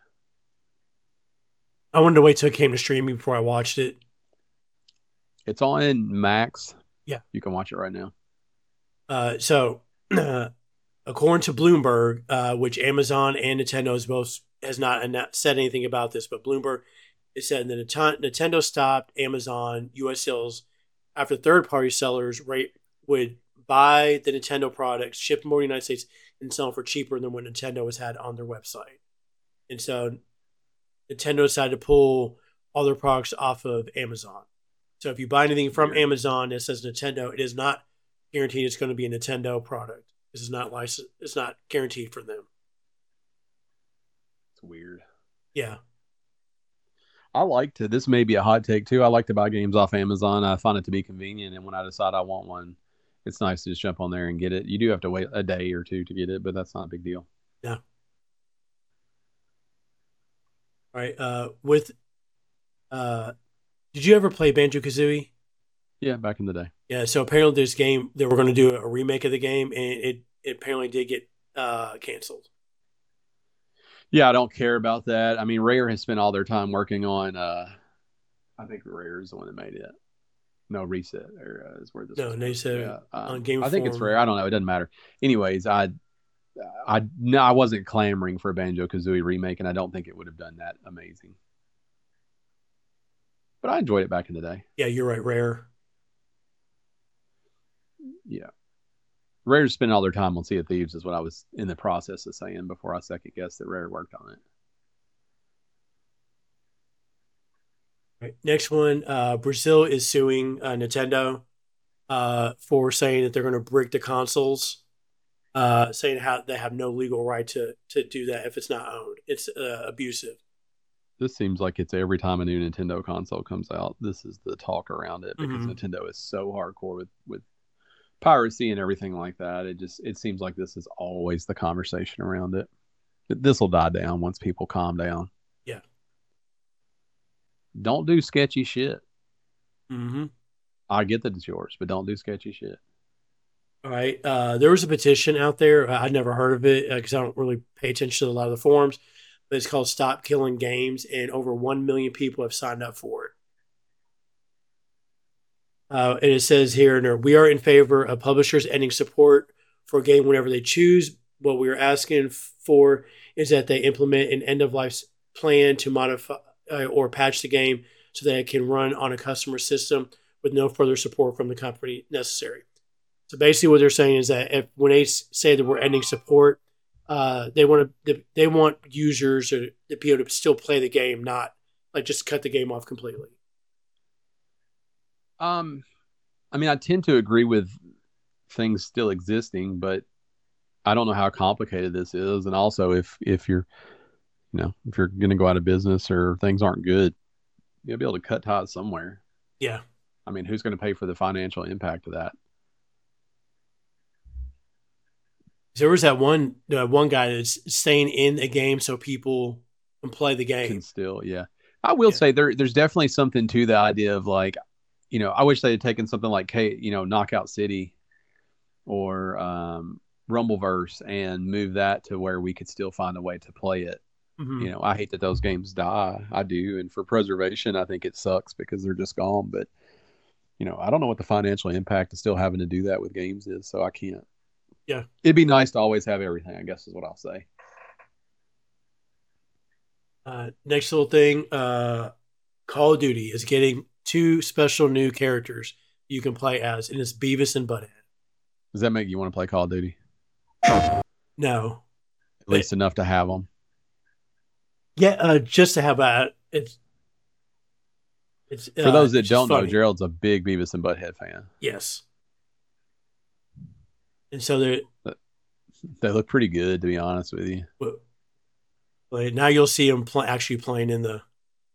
I wanted to wait till it came to streaming before I watched it. It's on Max. Yeah. You can watch it right now. So, according to Bloomberg, which Amazon and Nintendo has not said anything about this, but Bloomberg is said that Nintendo stopped Amazon U.S. sales after third-party sellers would buy the Nintendo products, ship them over to the United States, and sell them for cheaper than what Nintendo has had on their website. And so Nintendo decided to pull all their products off of Amazon. So if you buy anything from Amazon that says Nintendo, it is not guaranteed it's going to be a Nintendo product. This is not licensed. It's not guaranteed for them. It's weird. Yeah. This may be a hot take too. I like to buy games off Amazon. I find it to be convenient. And when I decide I want one, it's nice to just jump on there and get it. You do have to wait a day or two to get it, but that's not a big deal. Yeah. All right. Did you ever play Banjo-Kazooie? Yeah, back in the day. Yeah, so apparently this game, they were going to do a remake of the game, and it apparently did get canceled. Yeah, I don't care about that. I mean, Rare has spent all their time working on, I think Rare is the one that made it. No, Reset is where this. No, and they said on Game. I think it's rare. I don't know. It doesn't matter. Anyways, no, I wasn't clamoring for a Banjo-Kazooie remake, and I don't think it would have done that amazing. But I enjoyed it back in the day. Yeah, you're right. Rare. Yeah. Rare spend all their time on Sea of Thieves is what I was in the process of saying before I second guessed that Rare worked on it. Right. Next one, Brazil is suing Nintendo for saying that they're going to brick the consoles, saying how they have no legal right to do that if it's not owned. It's abusive. This seems like it's every time a new Nintendo console comes out, this is the talk around it because Nintendo is so hardcore with piracy and everything like that. It seems like this is always the conversation around it. This will die down once people calm down. Yeah. Don't do sketchy shit. Mm-hmm. I get that it's yours, but don't do sketchy shit. All right. There was a petition out there. I'd never heard of it because I don't really pay attention to a lot of the forums. But it's called Stop Killing Games, and over 1 million people have signed up for it. And it says here, we are in favor of publishers ending support for a game whenever they choose. What we are asking for is that they implement an end-of-life plan to modify or patch the game so that it can run on a customer system with no further support from the company necessary. So basically what they're saying is that when they say that we're ending support, they want users or the people to still play the game, not like just cut the game off completely. I mean, I tend to agree with things still existing, but I don't know how complicated this is. And also if you're, if you're going to go out of business or things aren't good, you'll be able to cut ties somewhere. Yeah. I mean, who's going to pay for the financial impact of that? There was that one guy that's staying in a game so people can play the game. Can still, yeah. I will say there's definitely something to the idea of like, I wish they had taken something like Knockout City or Rumbleverse and moved that to where we could still find a way to play it. Mm-hmm. I hate that those games die. I do, and for preservation, I think it sucks because they're just gone. But I don't know what the financial impact of still having to do that with games is, so I can't. Yeah. It'd be nice to always have everything, I guess is what I'll say. Next little thing, Call of Duty is getting 2 special new characters you can play as, and it's Beavis and Butthead. Does that make you want to play Call of Duty? No. At least enough to have them? Yeah, just to have that. It's for those that don't know, Gerald's a big Beavis and Butthead fan. Yes. And so they look pretty good, to be honest with you. But now you'll see them actually playing in the.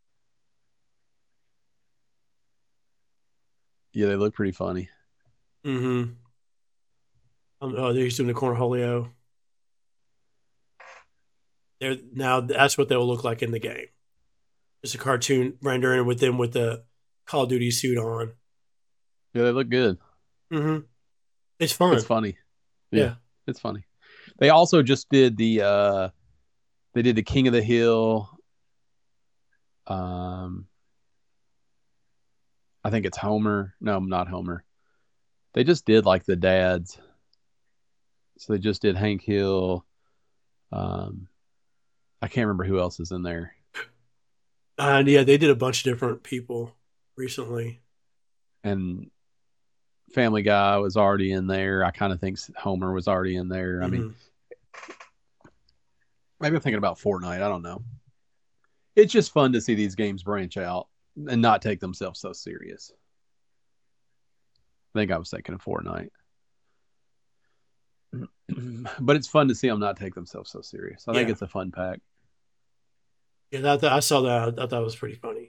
Yeah, they look pretty funny. Mm-hmm. They're doing the Cornholio. Now that's what they'll look like in the game. Just a cartoon rendering with them with the Call of Duty suit on. Yeah, they look good. Mm-hmm. It's fun. It's funny. Yeah, it's funny. They also just did the King of the Hill. I think it's Homer. No, not Homer. They just did like the dads. So they just did Hank Hill. I can't remember who else is in there. And yeah, they did a bunch of different people recently. And Family Guy was already in there. I kind of think Homer was already in there. I mean, maybe I'm thinking about Fortnite. I don't know. It's just fun to see these games branch out and not take themselves so serious. I think I was thinking of Fortnite. But it's fun to see them not take themselves so serious. I think it's a fun pack. Yeah, I saw that. I thought that was pretty funny.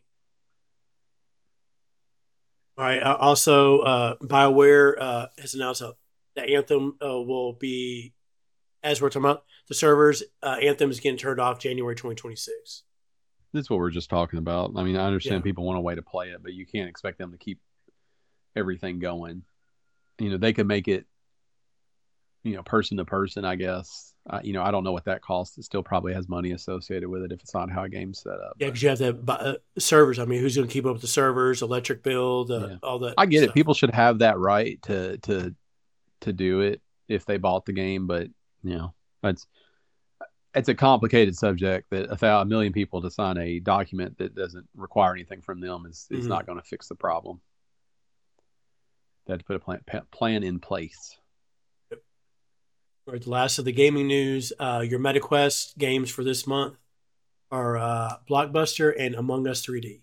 All right. Also, BioWare has announced that Anthem will be, as we're talking about the servers, Anthem is getting turned off January 2026. That's what we're just talking about. I mean, I understand people want a way to play it, but you can't expect them to keep everything going. They could make it, person to person, I guess. I don't know what that costs. It still probably has money associated with it if it's not how a game's set up. Yeah, because you have to buy servers. I mean, who's going to keep up with the servers, electric bill, all that? I get stuff. it. People should have that right to do it if they bought the game, but it's a complicated subject that a million people to sign a document that doesn't require anything from them is not going to fix the problem. They had to put a plan in place. All right, the last of the gaming news. Your MetaQuest games for this month are Blockbuster and Among Us 3D.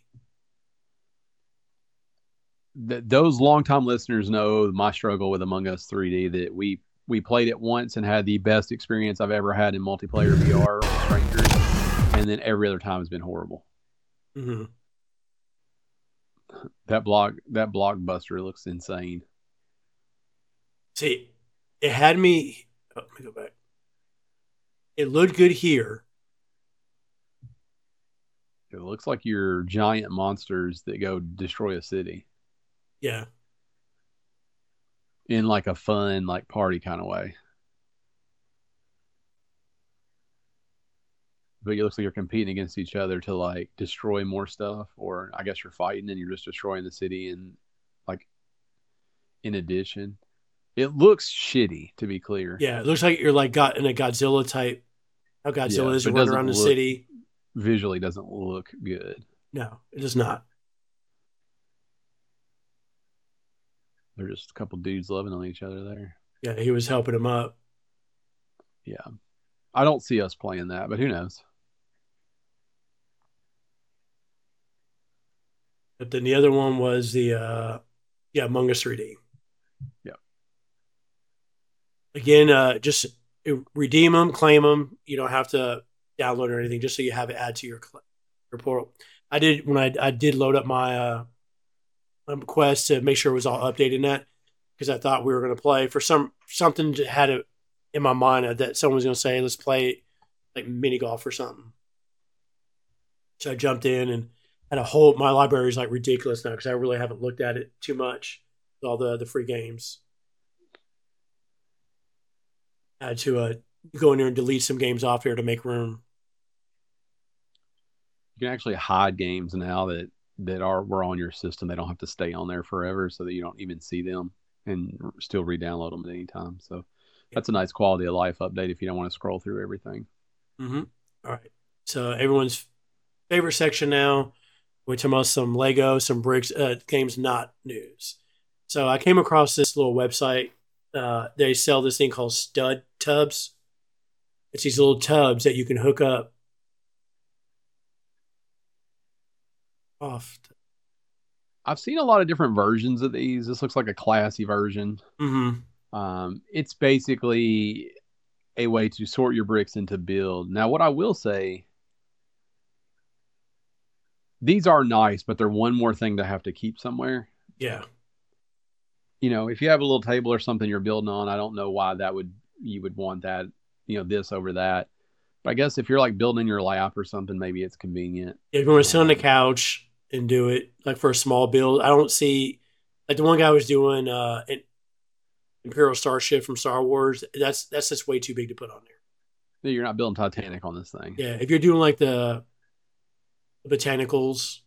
Those longtime listeners know my struggle with Among Us 3D, that we played it once and had the best experience I've ever had in multiplayer VR with strangers, and then every other time has been horrible. Mm-hmm. That Blockbuster looks insane. See, it had me. Let me go back. It looked good here. It looks like you're giant monsters that go destroy a city. Yeah. In like a fun, like party kind of way. But it looks like you're competing against each other to like destroy more stuff, or I guess you're fighting and you're just destroying the city. And like, in addition, it looks shitty, to be clear. Yeah, it looks like you're like got in a Godzilla type. How Godzilla is running around the city. Visually doesn't look good. No, it does not. They're just a couple dudes loving on each other there. Yeah, he was helping him up. Yeah. I don't see us playing that, but who knows? But then the other one was the Among Us 3D. Yeah. Again, just redeem them, claim them. You don't have to download or anything, just so you have it add to your portal. I did when I did load up my Quest to make sure it was all updated in that, because I thought we were going to play for something that had it in my mind that someone was going to say, let's play like mini golf or something. So I jumped in and had my library is like ridiculous now because I really haven't looked at it too much with all the free games. I had to go in there and delete some games off here to make room. You can actually hide games now that were on your system. They don't have to stay on there forever, so that you don't even see them and still re-download them at any time. So that's a nice quality of life update if you don't want to scroll through everything. Mm-hmm. All right. So everyone's favorite section now, we're talking about some Lego, some bricks, games, not news. So I came across this little website. They sell this thing called Stud Tubs. It's these little tubs that you can hook up off. I've seen a lot of different versions of these. This looks like a classy version. Mm-hmm. It's basically a way to sort your bricks into build. Now, what I will say, these are nice, but they're one more thing to have to keep somewhere. Yeah. If you have a little table or something you're building on, I don't know why you would want that, this over that. But I guess if you're like building your lap or something, maybe it's convenient. If you want to sit on the couch and do it like for a small build, I don't see like the one guy was doing an Imperial Starship from Star Wars. That's just way too big to put on there. You're not building Titanic on this thing. Yeah, if you're doing like the botanicals.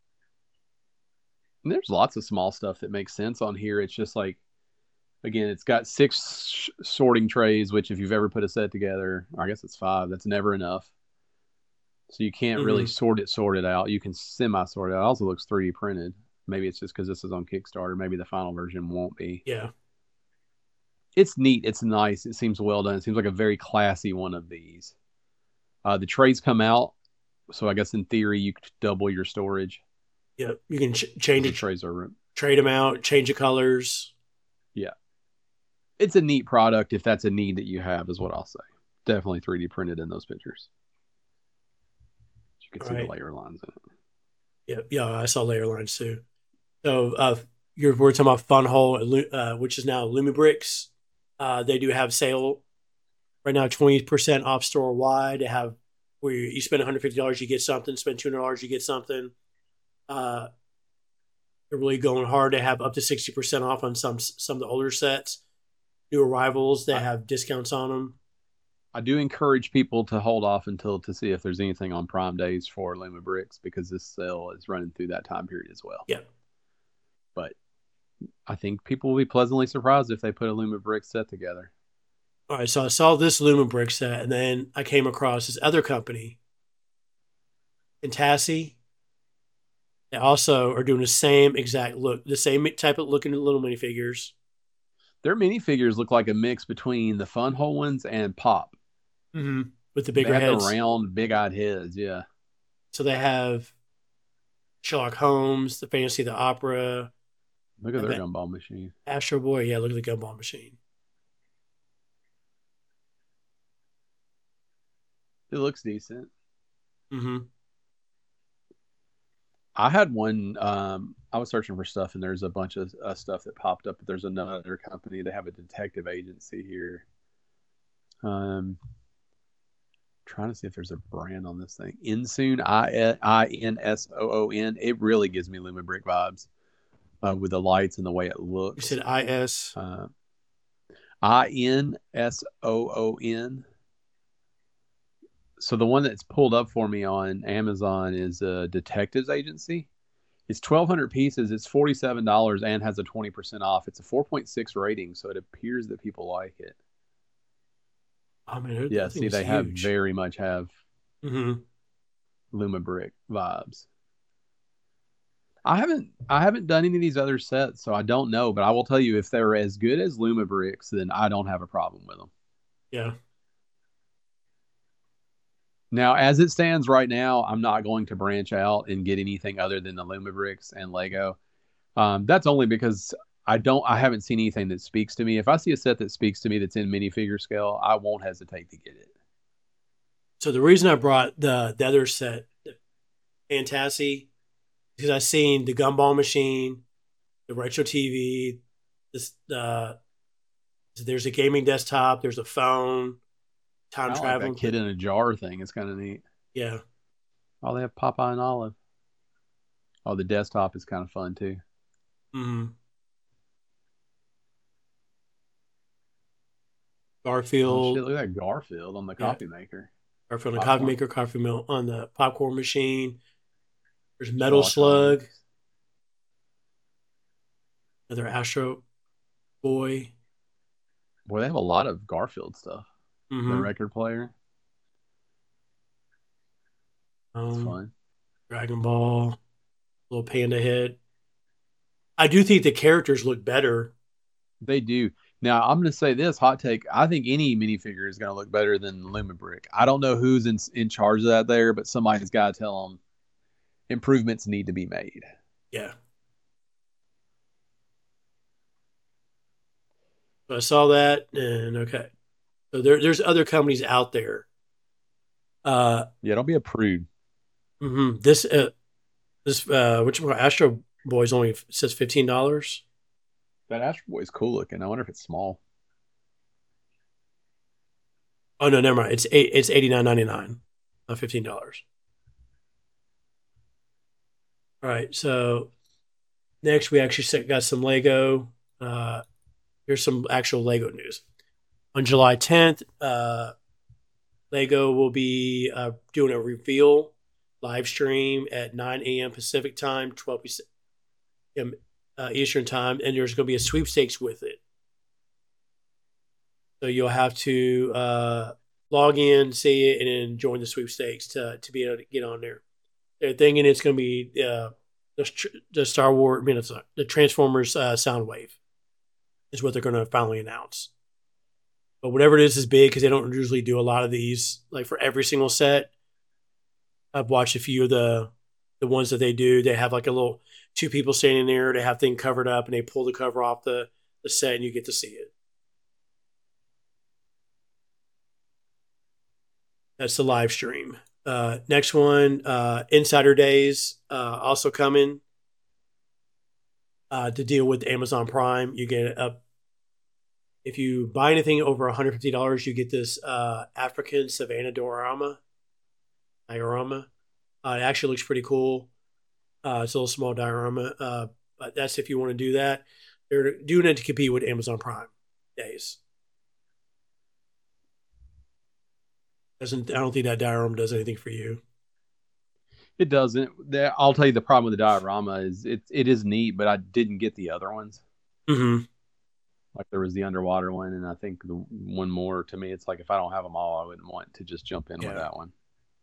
And there's lots of small stuff that makes sense on here. It's just like, again, it's got 6 sorting trays, which if you've ever put a set together, I guess it's 5, that's never enough. So you can't really sort it out. You can semi-sort it out. It also looks 3D printed. Maybe it's just because this is on Kickstarter. Maybe the final version won't be. Yeah. It's neat. It's nice. It seems well done. It seems like a very classy one of these. The trays come out, so I guess in theory you could double your storage. Yeah, you can change it. Trays are trade them out, change the colors. Yeah. It's a neat product if that's a need that you have, is what I'll say. Definitely 3D printed in those pictures. You can see the layer lines in it. Yeah, I saw layer lines too. So we're talking about Funhole, which is now Lumibricks. They do have sale right now, 20% off store wide. They have where you spend $150, you get something. Spend $200, you get something. They're really going hard. They have up to 60% off on some of the older sets. new arrivals that have discounts on them. I do encourage people to hold off until to see if there's anything on Prime Days for Luma Bricks, because this sale is running through that time period as well. Yeah. But I think people will be pleasantly surprised if they put a Luma Bricks set together. All right, so I saw this Luma Brick set, and then I came across this other company, Intassi. They also are doing the same exact look, the same type of looking little minifigures. Their minifigures look like a mix between the Fun Hole ones and Pop. Mm-hmm. With the bigger heads. The round, big-eyed heads, yeah. So they have Sherlock Holmes, the Fantasy of the Opera. Look at their gumball machine. Astro Boy, yeah, look at the gumball machine. It looks decent. Mm-hmm. I had one. I was searching for stuff, and there's a bunch of stuff that popped up. But there's another company. They have a detective agency here. Trying to see if there's a brand on this thing. Insoon, Insoon. It really gives me Luma Brick vibes with the lights and the way it looks. You said IS. Insoon. So the one that's pulled up for me on Amazon is a detectives agency. It's 1,200 pieces. It's $47 and has a 20% off. It's a 4.6 rating, so it appears that people like it. I mean, yeah, see, they very much have mm-hmm. Luma Brick vibes. I haven't done any of these other sets, so I don't know. But I will tell you, if they're as good as Luma Bricks, then I don't have a problem with them. Yeah. Now, as it stands right now, I'm not going to branch out and get anything other than the Luma Bricks and Lego. That's only because I haven't seen anything that speaks to me. If I see a set that speaks to me that's in minifigure scale, I won't hesitate to get it. So the reason I brought the other set, Intassi, because I've seen the gumball machine, the retro TV, there's a gaming desktop, there's a phone, time traveling. Like that kid in a jar thing. It's kind of neat. Yeah. Oh, they have Popeye and Olive. Oh, the desktop is kind of fun too. Mm-hmm. Garfield. Oh, shit, look at that Garfield on the coffee maker. Garfield on the coffee maker, coffee mill on the popcorn machine. There's Metal Slug. Another Astro Boy. Boy, they have a lot of Garfield stuff. Mm-hmm. The record player. It's fun. Dragon Ball. Little panda head. I do think the characters look better. They do. Now, I'm going to say this, hot take. I think any minifigure is going to look better than Luma Brick. I don't know who's in charge of that there, but somebody's got to tell them improvements need to be made. Yeah. So I saw that, and okay. So there's other companies out there. Yeah, don't be a prude. Mm-hmm. This which one? Astro Boy's only says $15. That Astro Boy is cool looking. I wonder if it's small. Oh no, never mind. It's $89.99, not $15. All right, so next we actually got some Lego. Here's some actual Lego news. On July 10th, Lego will be doing a reveal live stream at 9 a.m. Pacific time, 12 p.m. Eastern time, and there's going to be a sweepstakes with it. So you'll have to log in, see it, and then join the sweepstakes to be able to get on there. They're thinking it's going to be the Star Wars, the Transformers Soundwave is what they're going to finally announce. But whatever it is big because they don't usually do a lot of these like for every single set. I've watched a few of the ones that they do. They have like a little two people standing there. They have things covered up and they pull the cover off the set and you get to see it. That's the live stream. Next one, Insider Days, also coming to deal with Amazon Prime. You get if you buy anything over $150, you get this African Savannah diorama. It actually looks pretty cool. It's a little small diorama, but that's if you want to do that. They're doing it to compete with Amazon Prime. days. I don't think that diorama does anything for you. It doesn't. I'll tell you the problem with the diorama is it is neat, but I didn't get the other ones. Mm-hmm. Like there was the underwater one, and I think the one more. To me, it's like if I don't have them all, I wouldn't want to just jump in with that one.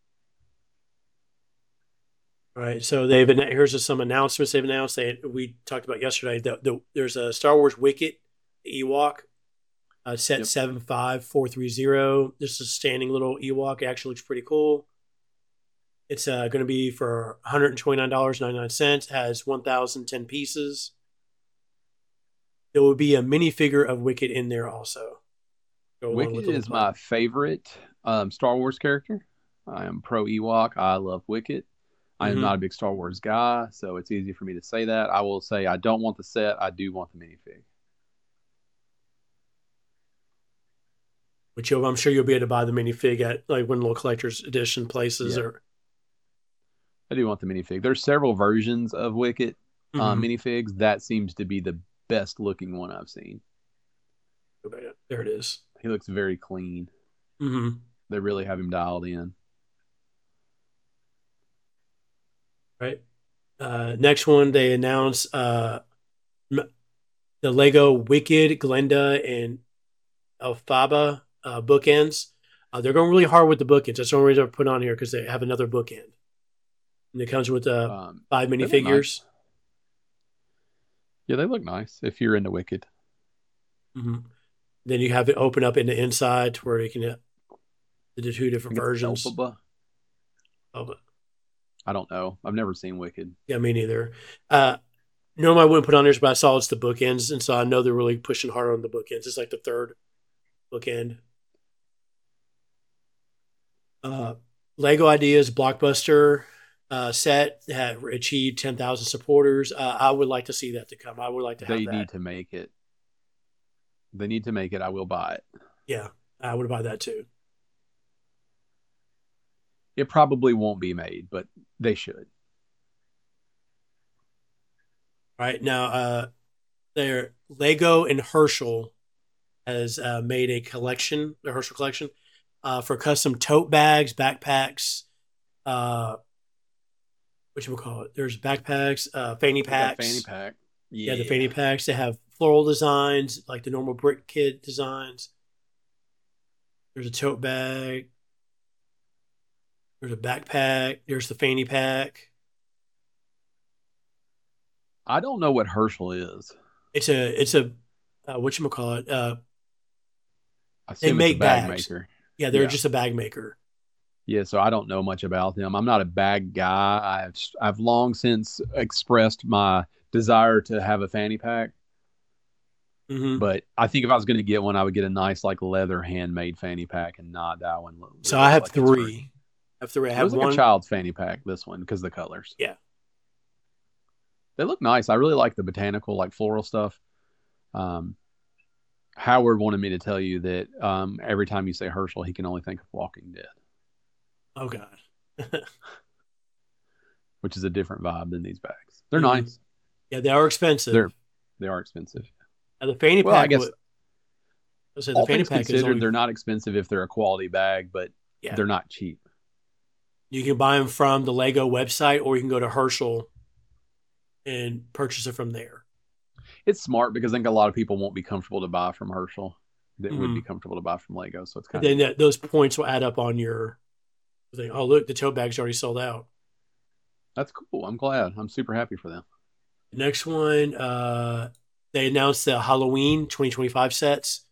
All right. So here's some announcements they've announced. We talked about yesterday. There's a Star Wars Wicket Ewok set 75430. This is a standing little Ewok. It actually looks pretty cool. It's going to be for $129.99. It has 1,010 pieces. There will be a minifigure of Wicket in there also. Wicket is my favorite Star Wars character. I am pro Ewok. I love Wicket. I am not a big Star Wars guy, so it's easy for me to say that. I will say I don't want the set. I do want the minifig. Which I'm sure you'll be able to buy the minifig at like one little collector's edition places. I do want the minifig. There's several versions of Wicket minifigs. That seems to be the best looking one I've seen. There it is. He looks very clean. Mm-hmm. They really have him dialed in. Right. Next one, they announced the Lego Wicked, Glenda, and Elphaba bookends. They're going really hard with the bookends. That's the only reason I put on here because they have another bookend. And it comes with 5 minifigures. Nice. Yeah, they look nice if you're into Wicked. Mm-hmm. Then you have it open up in the inside to where you can the two different versions. Elphaba. I don't know. I've never seen Wicked. Yeah, me neither. Normally I wouldn't put on this, but I saw it's the bookends, and so I know they're really pushing hard on the bookends. It's like the third bookend. Lego Ideas Blockbuster set had achieved 10,000 supporters. I would like to see that to come. I would like to have that. They need to make it. They need to make it. I will buy it. Yeah, I would buy that too. It probably won't be made, but they should. All right. Now, Lego and Herschel has made a collection, the Herschel collection, for custom tote bags, backpacks, whatchamacallit? There's backpacks, fanny packs. Fanny pack. Yeah, the fanny packs. They have floral designs, like the normal brick kid designs. There's a tote bag. There's a backpack. There's the fanny pack. I don't know what Herschel is. It's a whatchamacallit? They make bag maker. Yeah, they're just a bag maker. Yeah, so I don't know much about them. I'm not a bag guy. I've long since expressed my desire to have a fanny pack. Mm-hmm. But I think if I was going to get one, I would get a nice like leather handmade fanny pack and not that one. So I have three. I have one. Like a child's fanny pack, this one, because of the colors. Yeah. They look nice. I really like the botanical, like floral stuff. Howard wanted me to tell you that every time you say Herschel, he can only think of Walking Dead. Oh, God. Which is a different vibe than these bags. They're nice. Yeah, they are expensive. They are expensive. The fanny pack, I guess, the fanny pack considered, they're not expensive if they're a quality bag, but they're not cheap. You can buy them from the Lego website, or you can go to Herschel and purchase it from there. It's smart because I think a lot of people won't be comfortable to buy from Herschel that would be comfortable to buy from Lego. So it's kind of then those points will add up on your thing. Oh, look, the tote bag's already sold out. That's cool. I'm glad. I'm super happy for them. The next one, they announced the Halloween 2025 sets.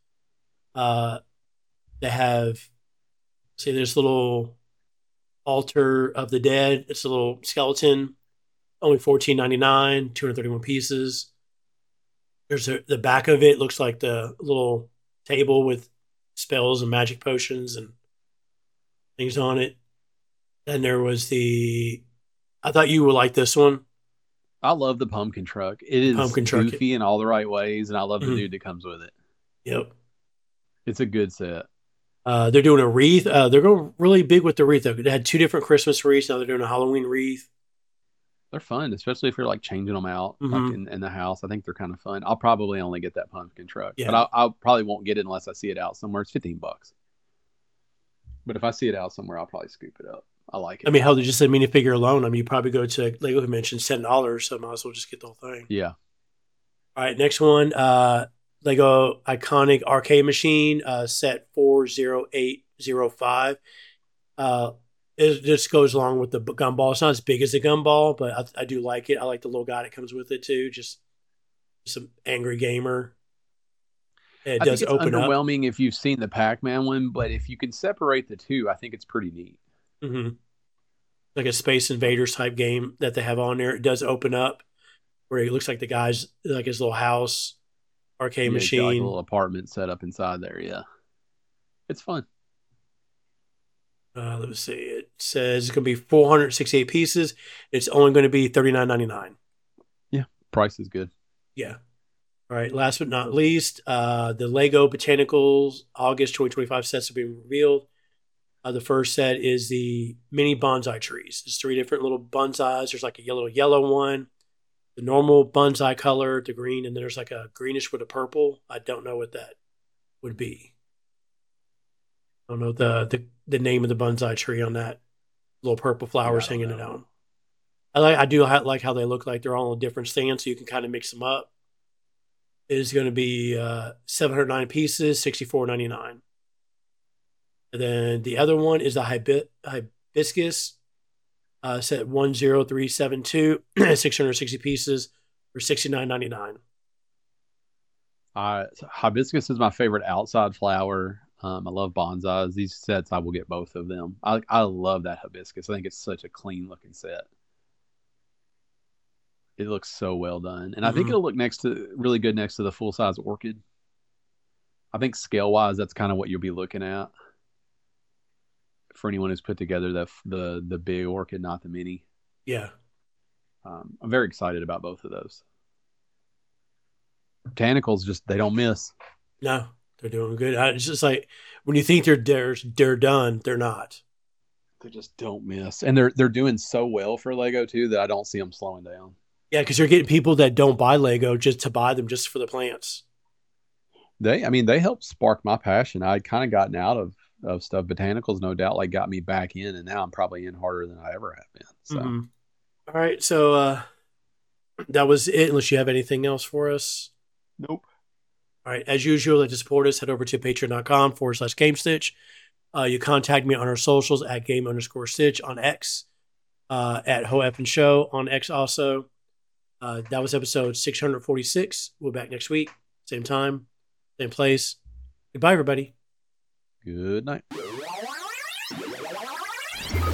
They have, see, this little altar of the dead. It's a little skeleton, only $14.99, 231 pieces. There's the back of it looks like the little table with spells and magic potions and things on it. And there was I thought you would like this one. I love the pumpkin truck. It is goofy in all the right ways, and I love the dude that comes with it. Yep. It's a good set. They're doing a wreath. They're going really big with the wreath. They had 2 different Christmas wreaths. Now they're doing a Halloween wreath. They're fun, especially if you're like changing them out like in the house. I think they're kind of fun. I'll probably only get that pumpkin truck, but I probably won't get it unless I see it out somewhere. It's $15. But if I see it out somewhere, I'll probably scoop it up. I like it. I mean, hell, they just said minifigure alone. I mean, you probably go to Lego Convention, $10, so might as well just get the whole thing. Yeah. All right, next one, Lego Iconic Arcade Machine, set 40805. It just goes along with the gumball. It's not as big as the gumball, but I do like it. I like the little guy that comes with it too. Just some angry gamer. It does open underwhelming if you've seen the Pac-Man one, but if you can separate the two, I think it's pretty neat. Mm-hmm. Like a Space Invaders type game that they have on there. It does open up where it looks like the guy's like his little house arcade machine, like a little apartment set up inside there. Yeah, it's fun. Let's see. It says it's going to be 468 pieces. It's only going to be $39.99. Yeah, price is good. Yeah. All right. Last but not least, the Lego Botanicals August 2025 sets have been revealed. The first set is the mini bonsai trees. There's 3 different little bonsais. There's like a yellow one, the normal bonsai color, the green, and then there's like a greenish with a purple. I don't know what that would be. I don't know the name of the bonsai tree on that little purple flowers hanging it on. I do like how they look like they're all in a different stand, so you can kind of mix them up. It is going to be 709 pieces, $64.99. And then the other one is the hibiscus set 10372, 660 pieces for $69.99. Hibiscus is my favorite outside flower. I love bonsais. These sets, I will get both of them. I love that hibiscus. I think it's such a clean looking set. It looks so well done. And I think it'll look really good next to the full size orchid. I think scale wise, that's kind of what you'll be looking at for anyone who's put together the big orchid, not the mini. Yeah. I'm very excited about both of those. Botanicals they don't miss. No, they're doing good. It's just like when you think they're done, they're not. They just don't miss, and they're doing so well for Lego too that I don't see them slowing down. Yeah, because you're getting people that don't buy Lego just to buy them just for the plants. They helped spark my passion. I'd kind of gotten out of stuff. Botanicals, no doubt, like got me back in, and now I'm probably in harder than I ever have been. So, All right, so that was it. Unless you have anything else for us. Nope. All right, as usual, like to support us, head over to patreon.com/GameStitch. You contact me on our socials at game_stitch on X, at Ho Effin Show on X also. That was episode 646. We'll be back next week. Same time, same place. Goodbye, everybody. Good night.